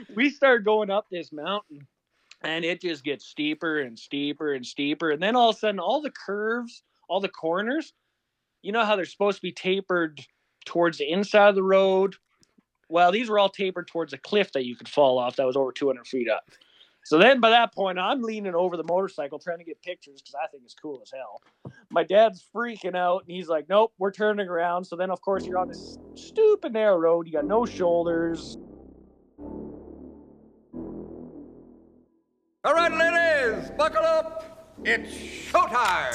we start going up this mountain, and it just gets steeper and steeper and steeper. And then all of a sudden, all the curves, all the corners, you know how they're supposed to be tapered towards the inside of the road? Well, these were all tapered towards a cliff that you could fall off that was over 200 feet up. So then by that point, I'm leaning over the motorcycle trying to get pictures because I think it's cool as hell. My dad's freaking out, and he's like, nope, we're turning around. So then, of course, you're on this stupid narrow road. You got no shoulders. All right, ladies, buckle up. It's showtime.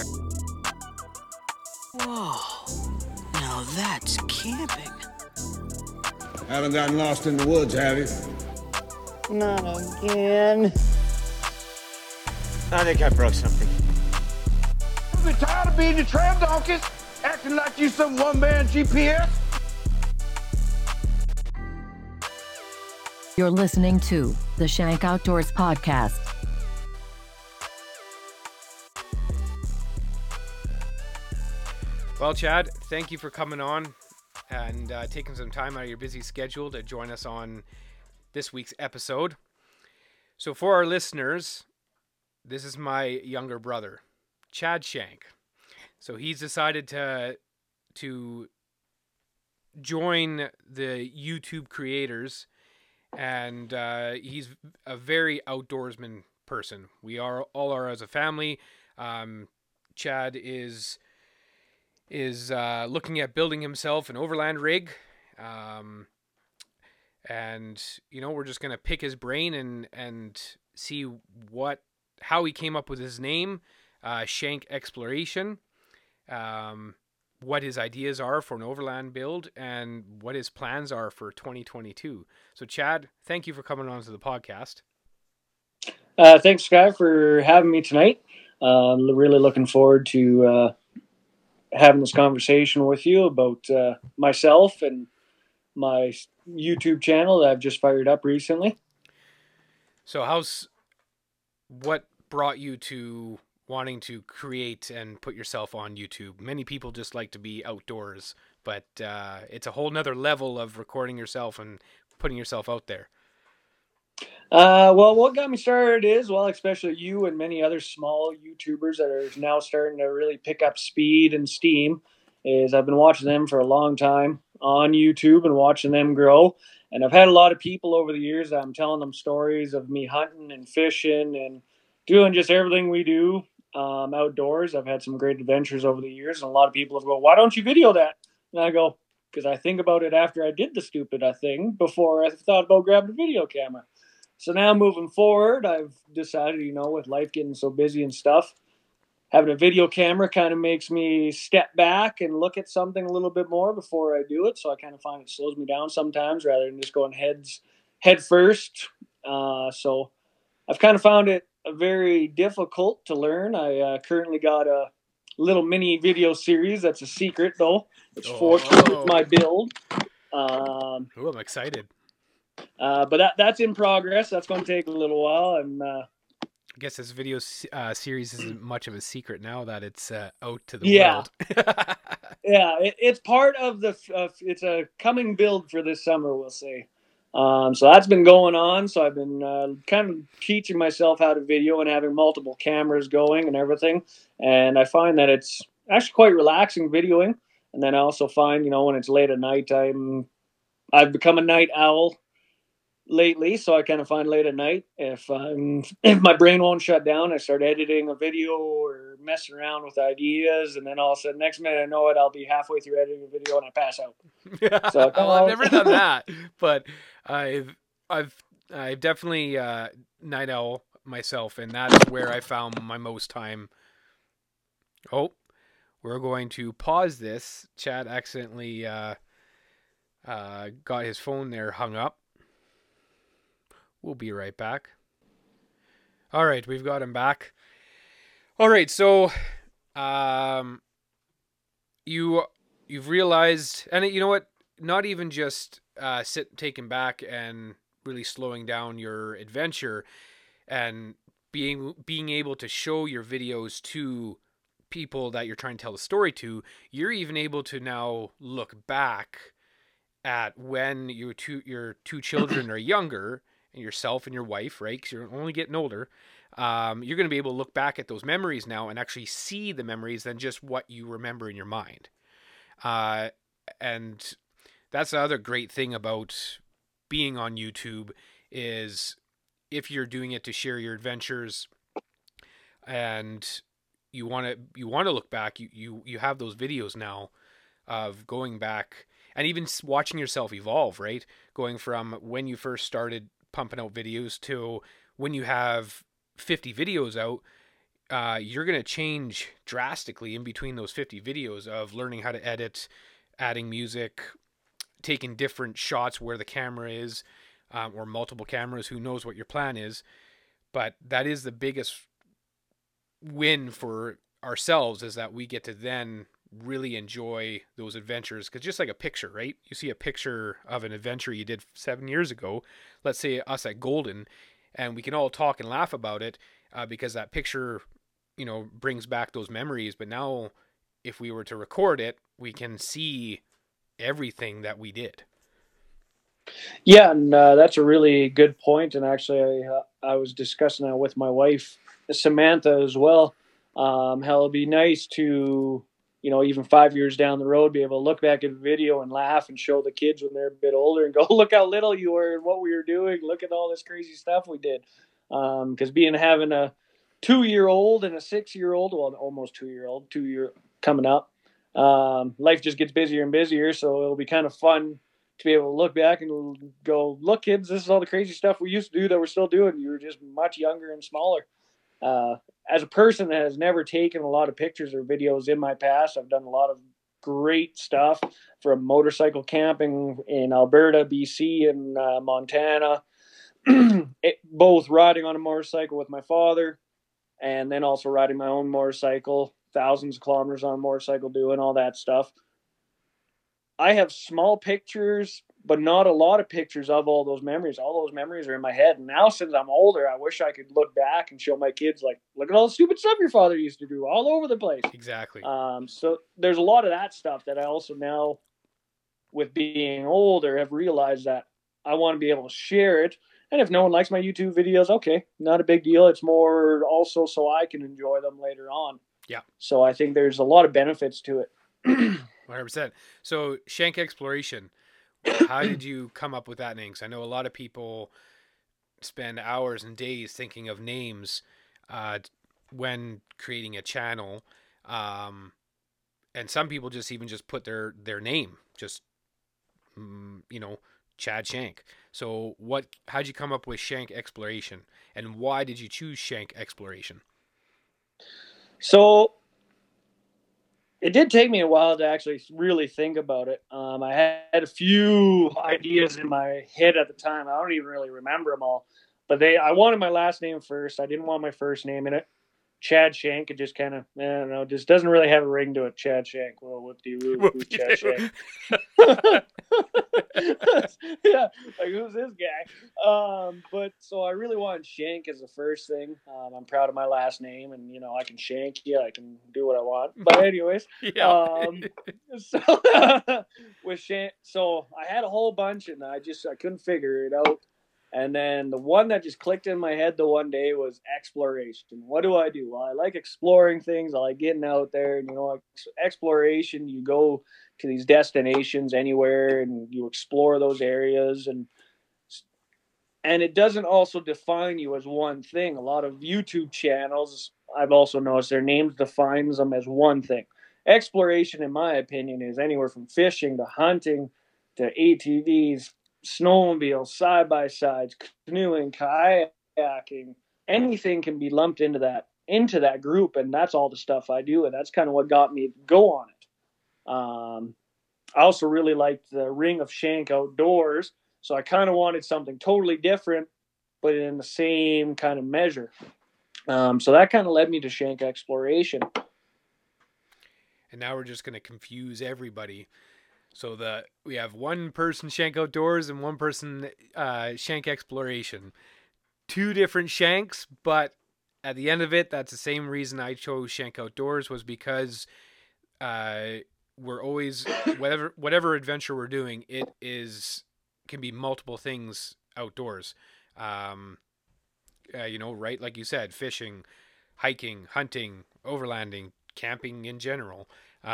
Whoa, now that's camping. Haven't gotten lost in the woods, have you? Not again. I think I broke something. You tired of being the tram donkeys, acting like you some one-man GPS? You're listening to the Shank Outdoors Podcast. Well, Chad, thank you for coming on and taking some time out of your busy schedule to join us on this week's episode. So for our listeners, this is my younger brother, Chad Shank. So he's decided to join the YouTube creators, and he's a very outdoorsman person. We all are as a family. Chad is looking at building himself an overland rig, and we're just gonna pick his brain and see how he came up with his name, Shank Exploration, what his ideas are for an overland build, and what his plans are for 2022. So Chad, thank you for coming on to the podcast. Thanks, Sky, for having me tonight. Really looking forward to having this conversation with you about myself and my YouTube channel that I've just fired up recently. So what brought you to wanting to create and put yourself on YouTube? Many people just like to be outdoors, but it's a whole nother level of recording yourself and putting yourself out there. Well, what got me started is, especially you and many other small YouTubers that are now starting to really pick up speed and steam, is I've been watching them for a long time on YouTube and watching them grow. And I've had a lot of people over the years that I'm telling them stories of me hunting and fishing and doing just everything we do outdoors. I've had some great adventures over the years, and a lot of people have go, "Why don't you video that?" And I go, "Because I think about it after I did the stupid thing before I thought about grabbing a video camera." So now moving forward, I've decided, with life getting so busy and stuff, having a video camera kind of makes me step back and look at something a little bit more before I do it. So I kind of find it slows me down sometimes rather than just going head first. So I've kind of found it very difficult to learn. I currently got a little mini video series that's a secret, though. It's for my build. I'm excited. But that's in progress. That's going to take a little while. And I guess this video series isn't much of a secret now that it's out to the world. Yeah, it's part of it's a coming build for this summer, we'll say. So that's been going on. So I've been kind of teaching myself how to video and having multiple cameras going and everything. And I find that it's actually quite relaxing videoing. And then I also find, when it's late at night, I've become a night owl lately. So I kind of find late at night, if my brain won't shut down, I start editing a video or messing around with ideas. And then all of a sudden, next minute I know it, I'll be halfway through editing a video and I pass out. So I've never done that, but I've definitely night owl myself, and that's where I found my most time. Oh, we're going to pause this. Chad accidentally got his phone there hung up. We'll be right back. All right, we've got him back. All right, so you've realized, and you know what? Not even just taking back and really slowing down your adventure, and being able to show your videos to people that you're trying to tell the story to. You're even able to now look back at when your two children are younger, yourself and your wife, right? Because you're only getting older. You're going to be able to look back at those memories now and actually see the memories than just what you remember in your mind. And that's the other great thing about being on YouTube is if you're doing it to share your adventures and you want to look back, you have those videos now of going back and even watching yourself evolve, right? Going from when you first started pumping out videos to when you have 50 videos out, you're going to change drastically in between those 50 videos of learning how to edit, adding music, taking different shots where the camera is, or multiple cameras, who knows what your plan is. But that is the biggest win for ourselves, is that we get to then really enjoy those adventures. Because just like a picture, right? You see a picture of an adventure you did 7 years ago, let's say us at Golden, and we can all talk and laugh about it because that picture, brings back those memories. But now if we were to record it, we can see everything that we did. Yeah, and that's a really good point. And actually, I was discussing that with my wife, Samantha, as well. How it'd be nice to, even 5 years down the road, be able to look back at a video and laugh and show the kids when they're a bit older and go, look how little you were and what we were doing. Look at all this crazy stuff we did. Because having a 2-year-old and a 6-year-old, well, almost 2-year-old, 2 year coming up, life just gets busier and busier. So it'll be kind of fun to be able to look back and go, look, kids, this is all the crazy stuff we used to do that we're still doing. You were just much younger and smaller. As a person that has never taken a lot of pictures or videos in my past, I've done a lot of great stuff, from motorcycle camping in Alberta, BC, and Montana, both riding on a motorcycle with my father, and then also riding my own motorcycle, thousands of kilometers on a motorcycle, doing all that stuff. I have small pictures, but not a lot of pictures of all those memories. All those memories are in my head. And now, since I'm older, I wish I could look back and show my kids, like, look at all the stupid stuff your father used to do all over the place. Exactly. So there's a lot of that stuff that I also now, with being older, have realized that I want to be able to share it. And if no one likes my YouTube videos, okay, not a big deal. It's more also so I can enjoy them later on. Yeah. So I think there's a lot of benefits to it. 100%. So Shank Exploration, how did you come up with that name? Because I know a lot of people spend hours and days thinking of names when creating a channel. And some people just put their name, just, Chad Shank. So how'd you come up with Shank Exploration, and why did you choose Shank Exploration? So it did take me a while to actually really think about it. I had a few ideas in my head at the time. I don't even really remember them all. But I wanted my last name first. I didn't want my first name in it. Chad Shank, it just kind of, I don't know, just doesn't really have a ring to it. Chad Shank. Well, who's Chad Shank? Yeah, like, who's this guy? But so I really wanted Shank as the first thing. I'm proud of my last name, and I can shank you. I can do what I want. But anyways, Yeah. So with Shank, so I had a whole bunch, and I couldn't figure it out. And then the one that just clicked in my head the one day was exploration. What do I do? Well, I like exploring things. I like getting out there. And, exploration, you go to these destinations anywhere and you explore those areas. And it doesn't also define you as one thing. A lot of YouTube channels, I've also noticed their names defines them as one thing. Exploration, in my opinion, is anywhere from fishing to hunting to ATVs, snowmobiles, side-by-sides, canoeing, kayaking. Anything can be lumped into that group, and that's all the stuff I do, and that's kind of what got me to go on it. I also really liked the Ring of Shank Outdoors, so I kind of wanted something totally different, but in the same kind of measure. So that kind of led me to Shank Exploration. And now we're just going to confuse everybody. So we have one person Shank Outdoors and one person Shank Exploration. Two different Shanks, but at the end of it, that's the same reason I chose Shank Outdoors, was because we're always, whatever adventure we're doing, can be multiple things outdoors. Right, like you said, fishing, hiking, hunting, overlanding, camping in general.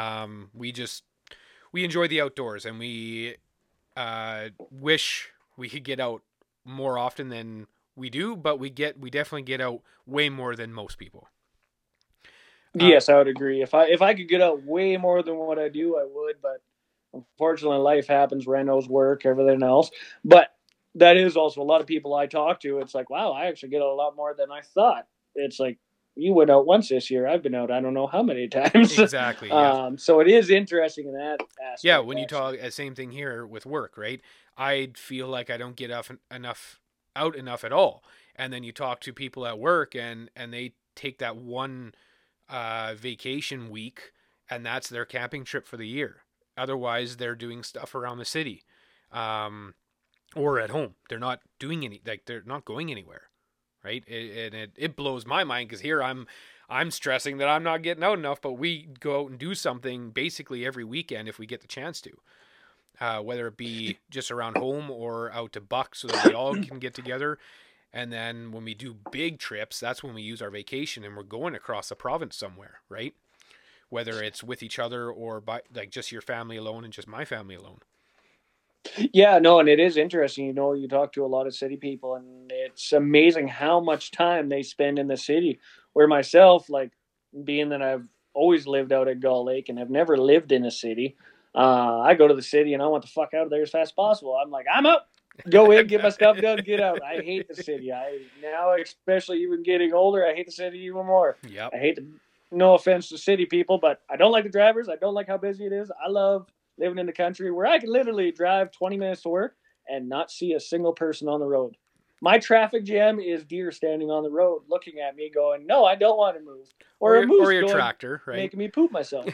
We enjoy the outdoors, and we wish we could get out more often than we do, but we definitely get out way more than most people. Yes, I would agree. If I could get out way more than what I do, I would. But unfortunately, life happens, renos, work, everything else. But that is also a lot of people I talk to. It's like, wow, I actually get out a lot more than I thought. It's like, you went out once this year. I've been out I don't know how many times. Exactly. Yeah. So it is interesting in that aspect. Yeah, when you talk, same thing here with work, right? I feel like I don't get enough at all. And then you talk to people at work, and they take that one vacation week, and that's their camping trip for the year. Otherwise, they're doing stuff around the city, or at home. They're not doing they're not going anywhere. Right, it blows my mind, because here I'm stressing that I'm not getting out enough, but we go out and do something basically every weekend if we get the chance to, whether it be just around home or out to Buck, so that we all can get together. And then when we do big trips, that's when we use our vacation, and we're going across the province somewhere, right? Whether it's with each other or by just your family alone and just my family alone. Yeah, no, and it is interesting. You talk to a lot of city people, and it's amazing how much time they spend in the city. Where myself, being that I've always lived out at Gull Lake and have never lived in a city, I go to the city and I want the fuck out of there as fast as possible. I'm like, I'm out. Go in, get my stuff done, get out. I hate the city. Now, especially even getting older, I hate the city even more. Yep. I hate no offense to city people, but I don't like the drivers. I don't like how busy it is. I love living in the country where I can literally drive 20 minutes to work and not see a single person on the road. My traffic jam is deer standing on the road looking at me going, no, I don't want to move. Or a moose your going, tractor, right? Making me poop myself.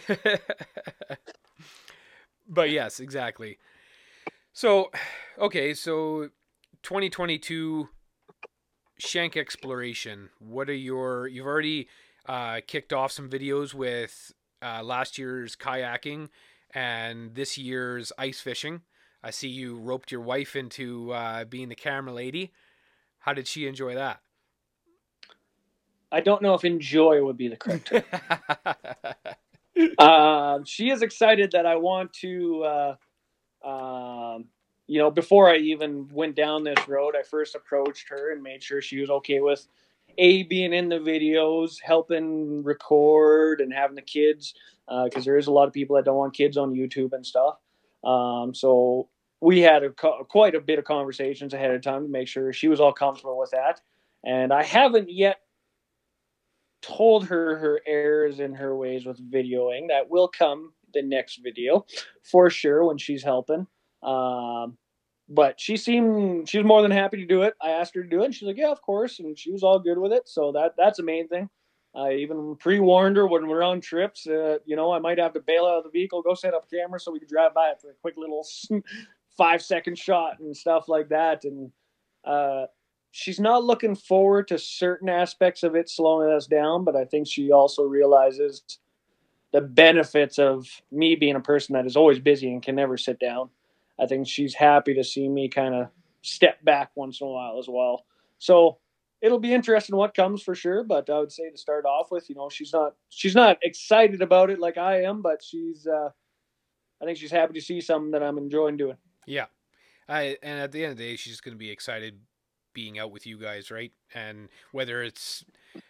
But yes, exactly. So, okay, so 2022 Shank exploration. What are you've already kicked off some videos with last year's kayaking and this year's ice fishing. I see you roped your wife into being the camera lady. How did she enjoy that? I don't know if enjoy would be the correct term. She is excited that I want to, before I even went down this road, I first approached her and made sure she was okay with being in the videos, helping record and having the kids, because there is a lot of people that don't want kids on YouTube and stuff. So we had quite a bit of conversations ahead of time to make sure she was all comfortable with that. And I haven't yet told her errors in her ways with videoing. That will come the next video for sure when she's helping. But she was more than happy to do it. I asked her to do it, and she's like, yeah, of course. And she was all good with it. So that's the main thing. I even pre-warned her when we're on trips, I might have to bail out of the vehicle, go set up a camera so we could drive by it for a quick little 5-second shot and stuff like that. And she's not looking forward to certain aspects of it slowing us down, but I think she also realizes the benefits of me being a person that is always busy and can never sit down. I think she's happy to see me kind of step back once in a while as well. So it'll be interesting what comes for sure. But I would say to start off with, she's not excited about it like I am, but I think she's happy to see something that I'm enjoying doing. Yeah. And at the end of the day, she's going to be excited being out with you guys, right? And whether it's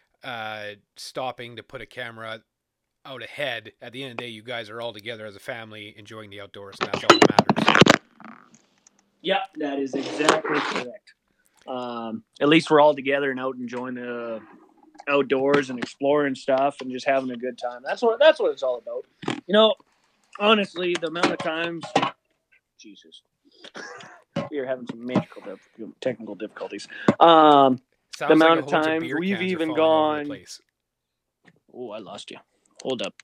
stopping to put a camera out ahead, at the end of the day, you guys are all together as a family enjoying the outdoors, and that's all that matters. Yeah, that is exactly correct. At least we're all together and out enjoying the outdoors and exploring stuff and just having a good time. That's what it's all about. Honestly, the amount of times, Jesus, we are having some technical difficulties. The amount of times we've even gone. Oh, I lost you. Hold up.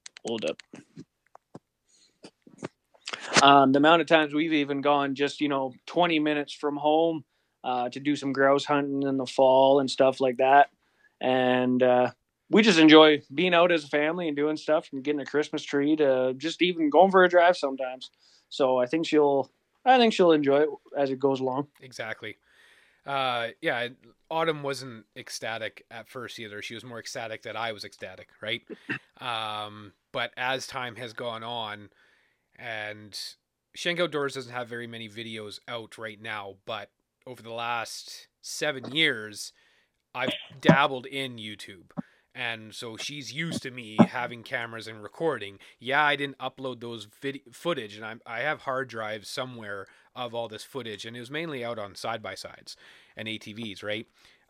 The amount of times we've even gone just 20 minutes from home to do some grouse hunting in the fall and stuff like that, and we just enjoy being out as a family and doing stuff, from getting a Christmas tree to just even going for a drive sometimes. So I think she'll enjoy it as it goes along. Exactly. Yeah, Autumn wasn't ecstatic at first either. She was more ecstatic that I was ecstatic, right? But as time has gone on, and Shank Outdoors doesn't have very many videos out right now, but over the last 7 years, I've dabbled in YouTube. And so she's used to me having cameras and recording. Yeah, I didn't upload those footage, and I have hard drives somewhere of all this footage, and it was mainly out on side-by-sides and ATVs, right?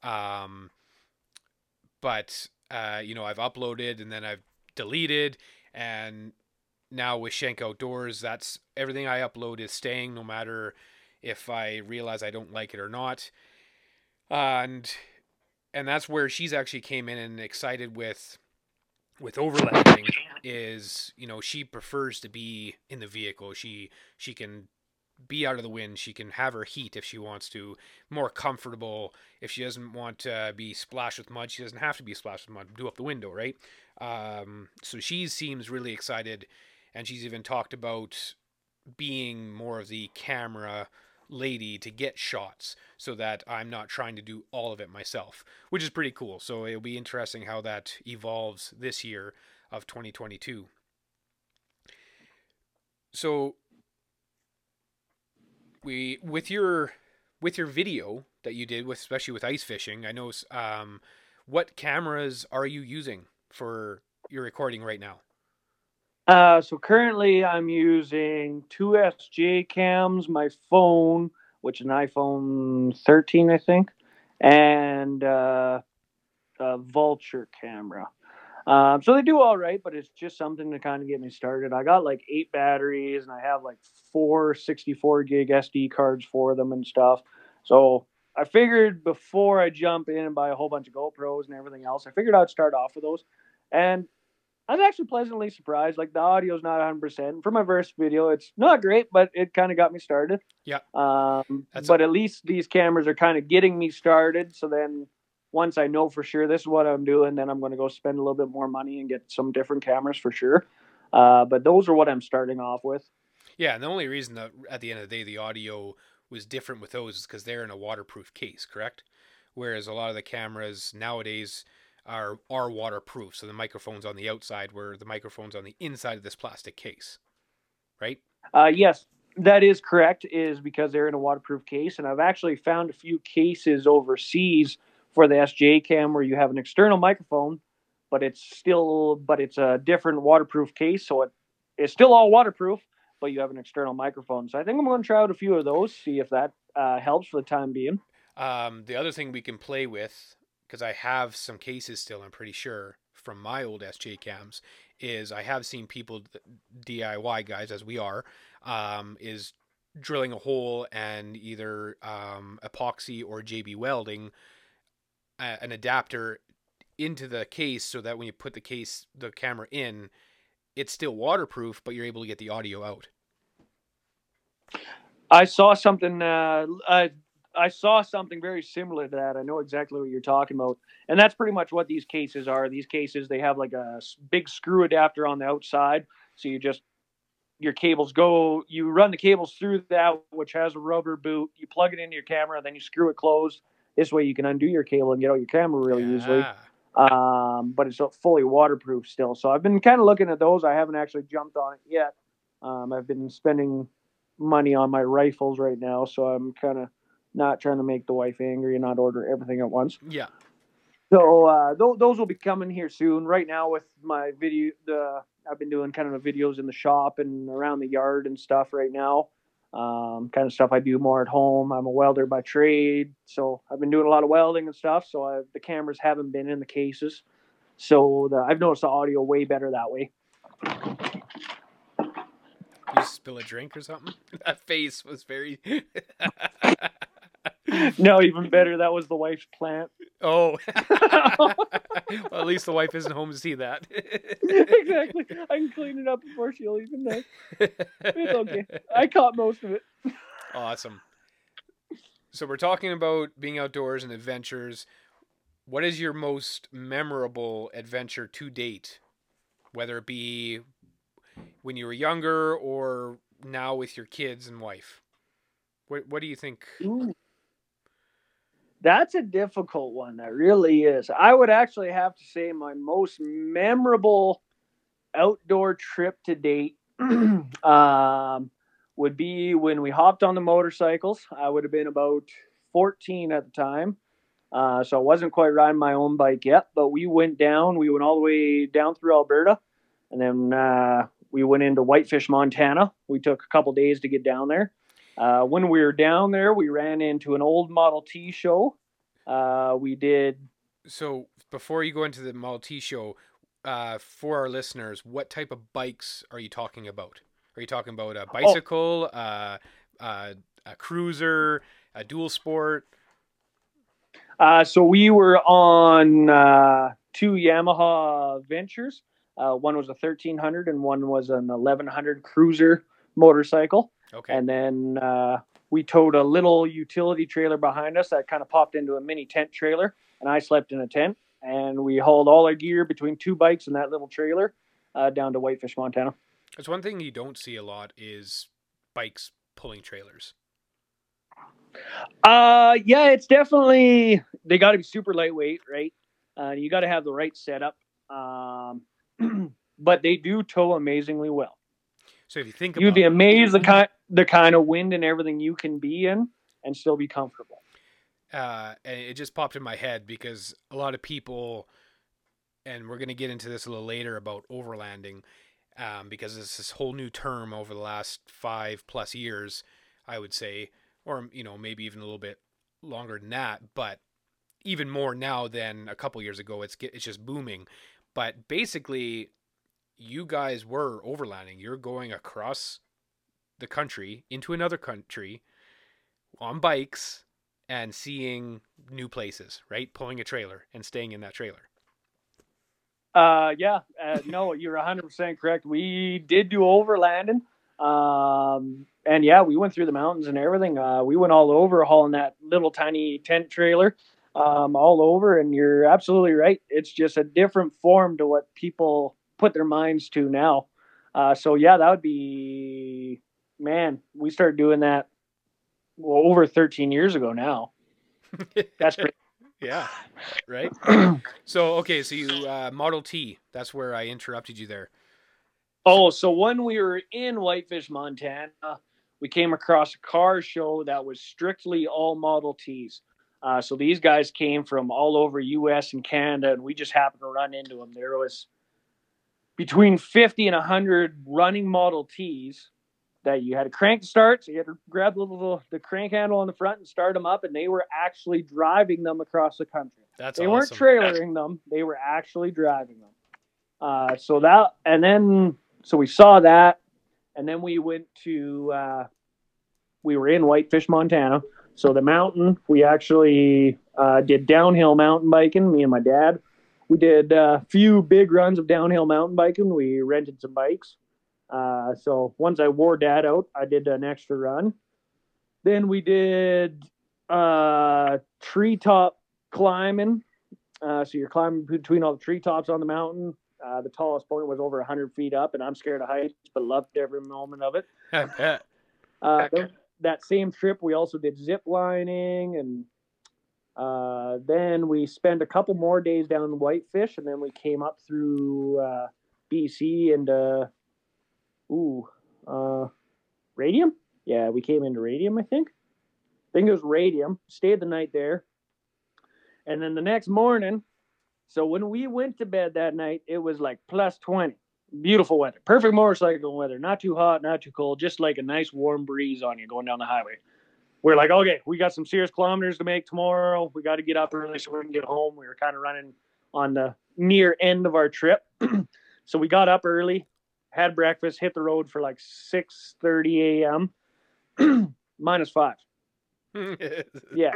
But I've uploaded and then I've deleted, and now with Shank Outdoors, that's everything I upload is staying, no matter if I realize I don't like it or not. And that's where she's actually came in and excited with overlanding is, she prefers to be in the vehicle. She can be out of the wind. She can have her heat if she wants to, more comfortable. If she doesn't want to be splashed with mud, she doesn't have to be splashed with mud. Do up the window, right? So she seems really excited, and she's even talked about being more of the camera lady to get shots so that I'm not trying to do all of it myself, which is pretty cool. So it'll be interesting how that evolves this year of 2022. So with your video that you did, especially with ice fishing, I know, what cameras are you using for your recording right now? So currently I'm using two SJ cams, my phone, which is an iPhone 13, I think, and a Vulture camera. So they do all right, but it's just something to kind of get me started. I got like 8 batteries, and I have like 4 64 gig SD cards for them and stuff. So I figured before I jump in and buy a whole bunch of GoPros and everything else, I figured I'd start off with those. And I was actually pleasantly surprised. Like, the audio's not 100%. For my first video, it's not great, but it kind of got me started. Yeah. But at least these cameras are kind of getting me started. So then once I know for sure this is what I'm doing, then I'm going to go spend a little bit more money and get some different cameras for sure. But those are what I'm starting off with. Yeah, and the only reason that at the end of the day the audio was different with those is because they're in a waterproof case, correct? Whereas a lot of the cameras nowadays are waterproof, so the microphone's on the outside where the microphone's on the inside of this plastic case, right? Yes, that is correct, is because they're in a waterproof case, and I've actually found a few cases overseas for the SJ cam where you have an external microphone, but it's a different waterproof case, so it's still all waterproof, but you have an external microphone. So I think I'm going to try out a few of those, see if that helps for the time being. The other thing we can play with, because I have some cases still, I'm pretty sure, from my old SJ cams, is I have seen people, DIY guys as we are, is drilling a hole and either epoxy or JB welding an adapter into the case so that when you put the camera in, it's still waterproof, but you're able to get the audio out. I saw something I saw something very similar to that. I know exactly what you're talking about. And that's pretty much what these cases are. These cases, they have like a big screw adapter on the outside. So you run the cables through that, which has a rubber boot. You plug it into your camera, then you screw it closed. This way you can undo your cable and get out your camera really easily. But it's fully waterproof still. So I've been kind of looking at those. I haven't actually jumped on it yet. I've been spending money on my rifles right now, so I'm kind of not trying to make the wife angry and not order everything at once. Yeah. So those will be coming here soon. Right now with my video, I've been doing kind of the videos in the shop and around the yard and stuff right now. Kind of stuff I do more at home. I'm a welder by trade, so I've been doing a lot of welding and stuff. So the cameras haven't been in the cases. So I've noticed the audio way better that way. You spill a drink or something? That face was very... No, even better. That was the wife's plant. Oh. Well, at least the wife isn't home to see that. Exactly. I can clean it up before she'll even know. It's okay. I caught most of it. Awesome. So we're talking about being outdoors and adventures. What is your most memorable adventure to date? Whether it be when you were younger or now with your kids and wife. What do you think? Ooh. That's a difficult one. That really is. I would actually have to say my most memorable outdoor trip to date would be when we hopped on the motorcycles. I would have been about 14 at the time. So I wasn't quite riding my own bike yet, but we went down. We went all the way down through Alberta, and then we went into Whitefish, Montana. We took a couple days to get down there. When we were down there, we ran into an old Model T show. We did. So before you go into the Model T show, for our listeners, what type of bikes are you talking about? Are you talking about a bicycle, a cruiser, a dual sport? So we were on 2 Yamaha Ventures. One was a 1300 and one was an 1100 cruiser motorcycle. Okay. And then we towed a little utility trailer behind us that kind of popped into a mini tent trailer, and I slept in a tent. And we hauled all our gear between 2 bikes and that little trailer down to Whitefish, Montana. That's one thing you don't see a lot is bikes pulling trailers. Yeah, it's definitely, they got to be super lightweight, right? You got to have the right setup. But they do tow amazingly well. So if you think you'd be amazed the kind of wind and everything you can be in and still be comfortable. And it just popped in my head because a lot of people, and we're going to get into this a little later about overlanding, because it's this whole new term over the last 5+ years, I would say, or, maybe even a little bit longer than that, but even more now than a couple years ago. It's just booming. But basically, you guys were overlanding. You're going across the country into another country on bikes and seeing new places, right? Pulling a trailer and staying in that trailer. Yeah. No, you're 100% correct. We did do overlanding. And yeah, we went through the mountains and everything. We went all over hauling that little tiny tent trailer all over. And you're absolutely right. It's just a different form to what people put their minds to now. So yeah, that would be, man, we started doing that over 13 years ago now. That's pretty. Yeah, right. So you Model T. That's where I interrupted you there. Oh, so when we were in Whitefish, Montana, we came across a car show that was strictly all Model Ts. So these guys came from all over U.S. and Canada, and we just happened to run into them. There was between 50 and 100 running Model Ts that you had to crank to start. So you had to grab the crank handle on the front and start them up, and they were actually driving them across the country. They weren't trailering them. They were actually driving them. So we saw that, and then we went to, we were in Whitefish, Montana. So the mountain, we actually did downhill mountain biking, me and my dad. We did a few big runs of downhill mountain biking. We rented some bikes. So once I wore Dad out, I did an extra run. Then we did treetop climbing. So you're climbing between all the treetops on the mountain. The tallest point was over 100 feet up, and I'm scared of heights, but loved every moment of it. I bet. That same trip, we also did zip lining, and then we spent a couple more days down in Whitefish, and then we came up through BC and Radium? Yeah, we came into Radium, I think it was Radium. Stayed the night there. And then the next morning, so when we went to bed that night, it was like plus 20. Beautiful weather. Perfect motorcycle weather. Not too hot, not too cold. Just like a nice warm breeze on you going down the highway. We're like, okay, we got some serious kilometers to make tomorrow. We got to get up early so we can get home. We were kind of running on the near end of our trip. So we got up early, had breakfast, hit the road for like 6:30 a.m. -5. Yeah,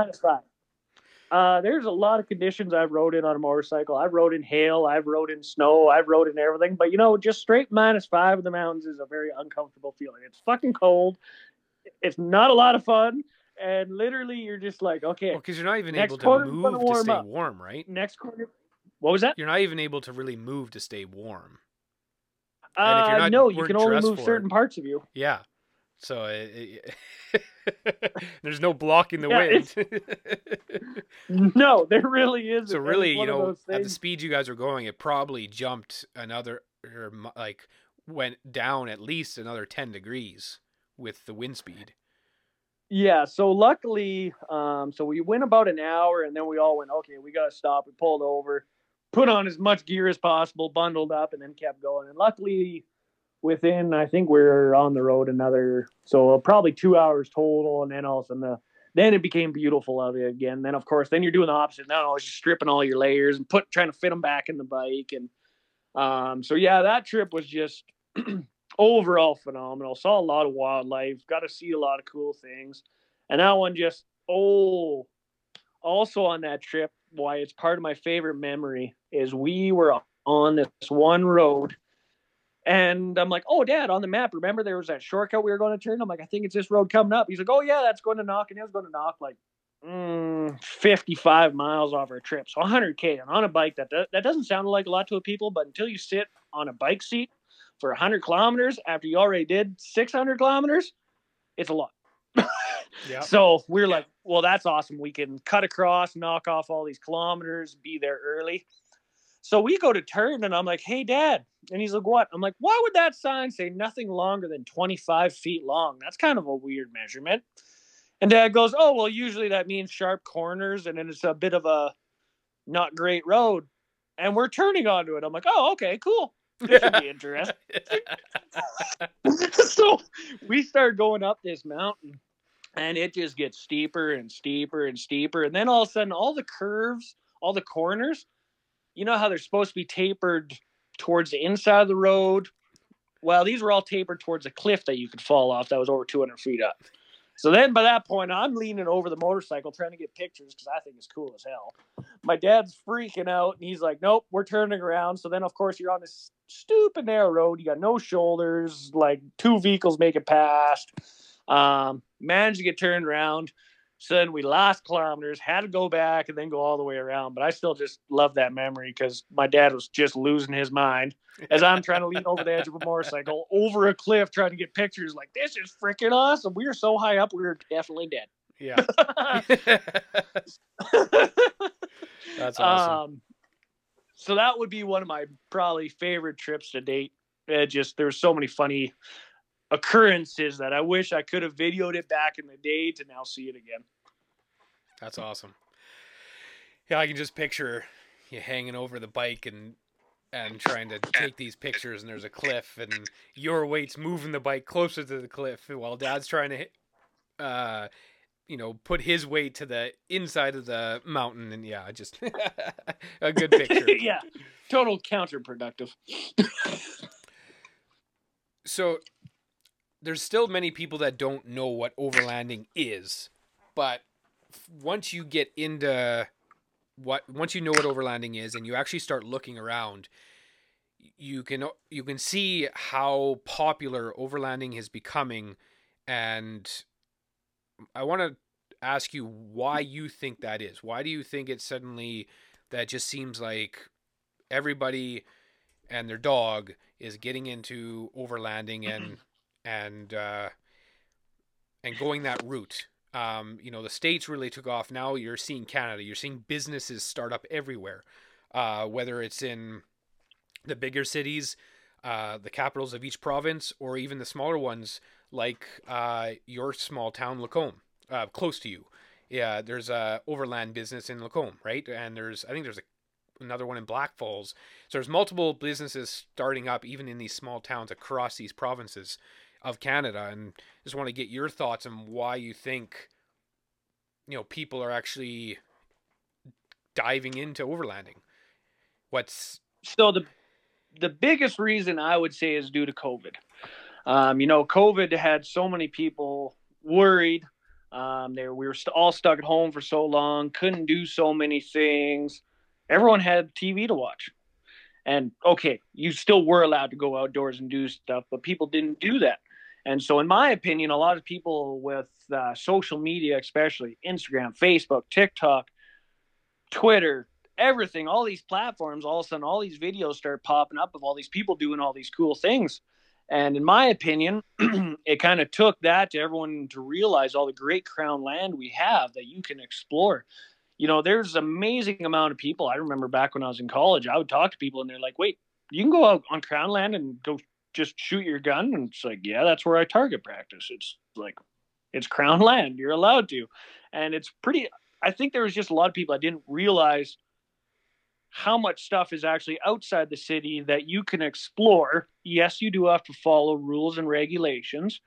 -5. There's a lot of conditions I've rode in on a motorcycle. I've rode in hail, I've rode in snow, I've rode in everything. But, just straight -5 in the mountains is a very uncomfortable feeling. It's fucking cold. It's not a lot of fun. And literally, you're just like, okay. Well, because you're not even able to move to stay warm, right? Next quarter. What was that? You're not even able to really move to stay warm. And if you're not, no, you can only move certain parts of you. Yeah. So There's no blocking the Yeah, wind. No, there really isn't. So And really, it's one you of know, those at the things- speed you guys are going, it probably jumped another, or like went down at least another 10 degrees with the wind speed. Yeah, so luckily, so we went about an hour, and then we all went, okay, we got to stop. We pulled over, put on as much gear as possible, bundled up, and then kept going. And luckily, within, I think we're on the road another, so probably 2 hours total, and then all of a sudden, then it became beautiful out again. Then, of course, then you're doing the opposite. Now it's just stripping all your layers and trying to fit them back in the bike. And so, yeah, that trip was just overall phenomenal. Saw a lot of wildlife, got to see a lot of cool things. And that one just, also on that trip, why it's part of my favorite memory is we were on this one road, and I'm like, oh, Dad, on the map, remember there was that shortcut we were going to turn? I'm like, I think it's this road coming up. He's like, oh, yeah, that's going to knock. And it was going to knock like 55 miles off our trip. So 100K. And on a bike, that doesn't sound like a lot to people, but until you sit on a bike seat for 100 kilometers after you already did 600 kilometers, it's a lot. Yeah. So we're like, well, that's awesome. We can cut across, knock off all these kilometers, be there early. So we go to turn, and I'm like, hey, Dad. And he's like, what? I'm like, why would that sign say nothing longer than 25 feet long? That's kind of a weird measurement. And Dad goes, oh, well, usually that means sharp corners, and then it's a bit of a not great road. And we're turning onto it. I'm like, oh, okay, cool. This should be interesting. So we start going up this mountain, and it just gets steeper and steeper and steeper. And then all of a sudden, all the curves, all the corners, you know how they're supposed to be tapered towards the inside of the road? Well, these were all tapered towards a cliff that you could fall off that was over 200 feet up. So then by that point, I'm leaning over the motorcycle trying to get pictures because I think it's cool as hell. My dad's freaking out, and he's like, nope, we're turning around. So then, of course, you're on this stupid narrow road. You got no shoulders, like 2 vehicles make it past. Managed to get turned around. So then we lost kilometers, had to go back and then go all the way around. But I still just love that memory because my dad was just losing his mind as I'm trying to lean over the edge of a motorcycle over a cliff trying to get pictures. Like, this is freaking awesome. We were so high up, we were definitely dead. Yeah. That's awesome. So that would be one of my probably favorite trips to date. There's so many funny occurrences that I wish I could have videoed it back in the day to now see it again. That's awesome. Yeah, I can just picture you hanging over the bike and trying to take these pictures, and there's a cliff, and your weight's moving the bike closer to the cliff while Dad's trying to put his weight to the inside of the mountain. And yeah, just a good picture. Yeah, total counterproductive. So there's still many people that don't know what overlanding is, but once you get into once you know what overlanding is and you actually start looking around, you can see how popular overlanding is becoming. And I want to ask you why you think that is. Why do you think it's suddenly that just seems like everybody and their dog is getting into overlanding and going that route? The States really took off. Now you're seeing Canada. You're seeing businesses start up everywhere, whether it's in the bigger cities, the capitals of each province, or even the smaller ones like your small town, Lacombe, close to you. Yeah, there's a overland business in Lacombe, right? And I think there's another one in Black Falls. So there's multiple businesses starting up even in these small towns across these provinces of Canada. And just want to get your thoughts on why you think, people are actually diving into overlanding. So the biggest reason I would say is due to COVID. COVID had so many people worried. We were all stuck at home for so long, couldn't do so many things. Everyone had TV to watch. And okay, you still were allowed to go outdoors and do stuff, but people didn't do that. And so in my opinion, a lot of people with social media, especially Instagram, Facebook, TikTok, Twitter, everything, all these platforms, all of a sudden all these videos start popping up of all these people doing all these cool things. And in my opinion, it kind of took that to everyone to realize all the great crown land we have that you can explore. You know, there's an amazing amount of people. I remember back when I was in college, I would talk to people and they're like, wait, you can go out on crown land and go just shoot your gun? And it's like, yeah, that's where I target practice. It's like, it's crown land. You're allowed to. And it's pretty, I think there was just a lot of people that didn't realize how much stuff is actually outside the city that you can explore. Yes, you do have to follow rules and regulations,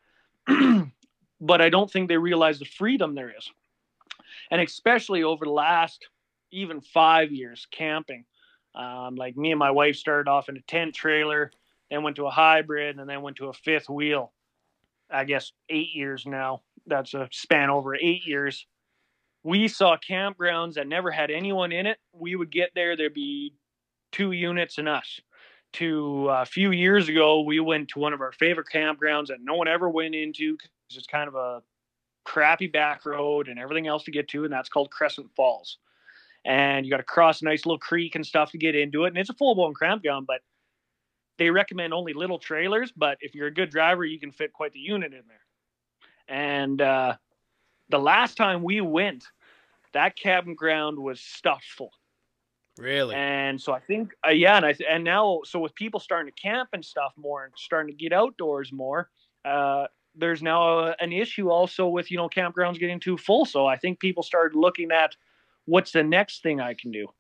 but I don't think they realize the freedom there is. And especially over the last even 5 years camping. Like me and my wife started off in a tent trailer, then went to a hybrid, and then went to a fifth wheel. I guess 8 years now. That's a span over 8 years. We saw campgrounds that never had anyone in it. We would get there, there'd be 2 units and us. To a few years ago, we went to one of our favorite campgrounds that no one ever went into because it's kind of a crappy back road and everything else to get to, and that's called Crescent Falls. And you got to cross a nice little creek and stuff to get into it, and it's a full-blown campground, but they recommend only little trailers, but if you're a good driver, you can fit quite the unit in there. And the last time we went, that campground was stuffed full. Really? And so I think, and now, so with people starting to camp and stuff more and starting to get outdoors more, there's now an issue also with, you know, campgrounds getting too full. So I think people started looking at what's the next thing I can do.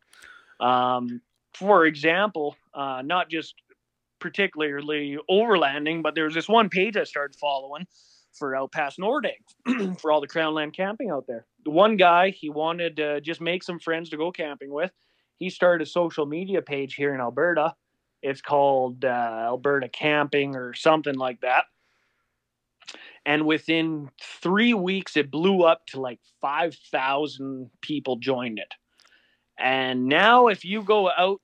For example, not just particularly overlanding, but there was this one page I started following for out past Nordegg for all the crown land camping out there. The one guy, he wanted to just make some friends to go camping with. He started a social media page here in Alberta. It's called Alberta Camping or something like that. And within 3 weeks, it blew up to like 5,000 people joined it. And now if you go out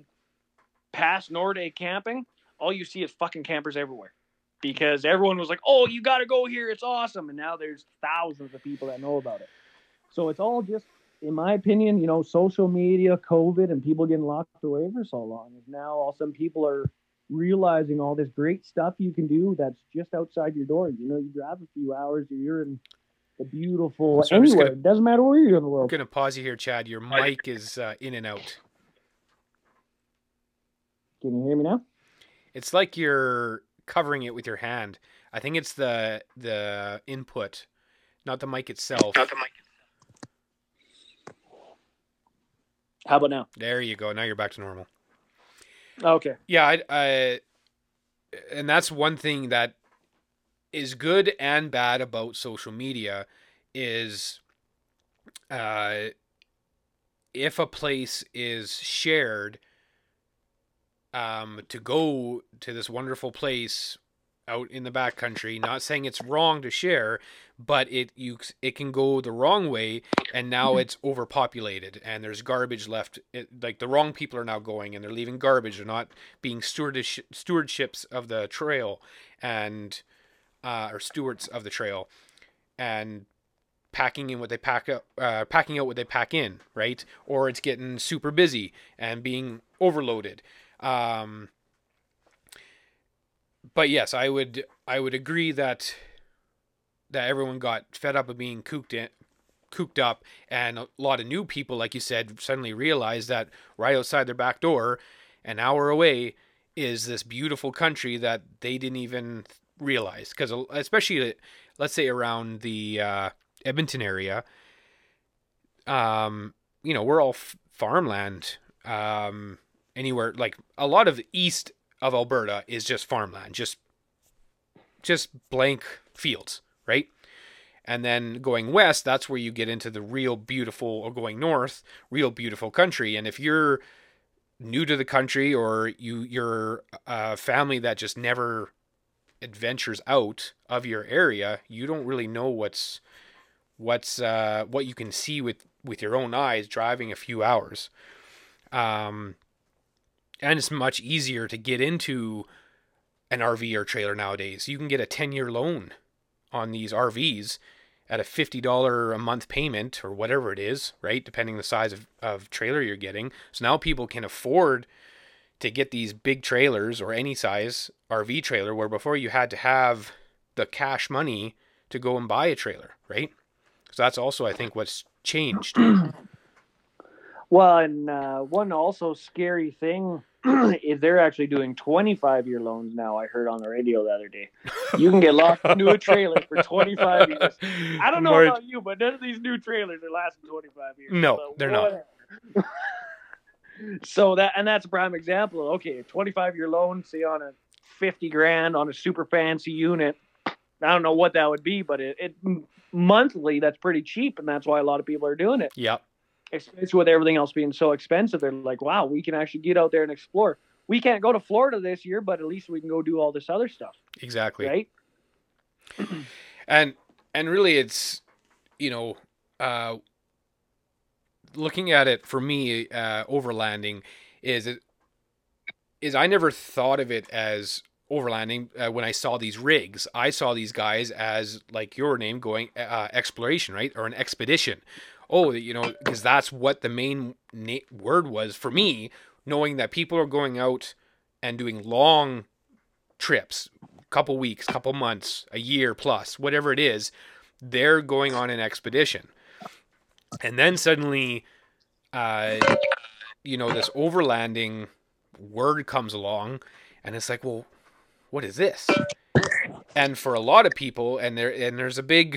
past Nordegg camping, all you see is fucking campers everywhere. Because everyone was like, oh, you got to go here. It's awesome. And now there's thousands of people that know about it. So it's all just, in my opinion, you know, social media, COVID, and people getting locked away for so long. And now all some people are realizing all this great stuff you can do that's just outside your door. You know, you drive a few hours, you're in the beautiful So anywhere. It doesn't matter where you're in the I'm world. going to pause you here, Chad. Your mic is in and out. Can you hear me now? It's like you're covering it with your hand. I think it's the input, not the mic itself. How about now? There you go. Now you're back to normal. Okay. Yeah, and that's one thing that is good and bad about social media is if a place is shared to go to this wonderful place out in the backcountry, not saying it's wrong to share, but it can go the wrong way, and now it's overpopulated and there's garbage left. Like the wrong people are now going and they're leaving garbage. They're not being stewardships of the trail and or stewards of the trail and packing in what they pack up, packing out what they pack in, right? Or it's getting super busy and being overloaded. But yes, I would agree that everyone got fed up of being cooped up, and a lot of new people, like you said, suddenly realized that right outside their back door, an hour away, is this beautiful country that they didn't even realize. Because especially, let's say around the Edmonton area, you know, we're all farmland. Anywhere, like a lot of the east of Alberta is just farmland, just blank fields, right? And then going west, that's where you get into the real beautiful, or going north, real beautiful country. And if you're new to the country, or you're a family that just never adventures out of your area, you don't really know what you can see with your own eyes driving a few hours. And it's much easier to get into an RV or trailer nowadays. You can get a 10-year loan on these RVs at a $50 a month payment or whatever it is, right? Depending the size of trailer you're getting. So now people can afford to get these big trailers or any size RV trailer, where before you had to have the cash money to go and buy a trailer, right? So that's also, I think, what's changed. Well, and one also scary thing is they're actually doing 25-year loans now. I heard on the radio the other day. You can get locked into a trailer for 25 years. I don't know about you, but none of these new trailers are lasting 25 years. No, they're not. So that's a prime example. Okay, a 25-year loan, say on a 50 grand on a super fancy unit. I don't know what that would be, but it monthly, that's pretty cheap, and that's why a lot of people are doing it. Yep. Especially with everything else being so expensive, they're like, wow, we can actually get out there and explore. We can't go to Florida this year, but at least we can go do all this other stuff. Exactly. Right? And really it's, looking at it for me, overlanding is I never thought of it as overlanding when I saw these rigs. I saw these guys as, like your name, going exploration, right? Or an expedition. Oh, because that's what the main word was for me, knowing that people are going out and doing long trips, couple weeks, couple months, a year plus, whatever it is, they're going on an expedition. And then suddenly, this overlanding word comes along, and it's like, well, what is this? And for a lot of people, and there's a big,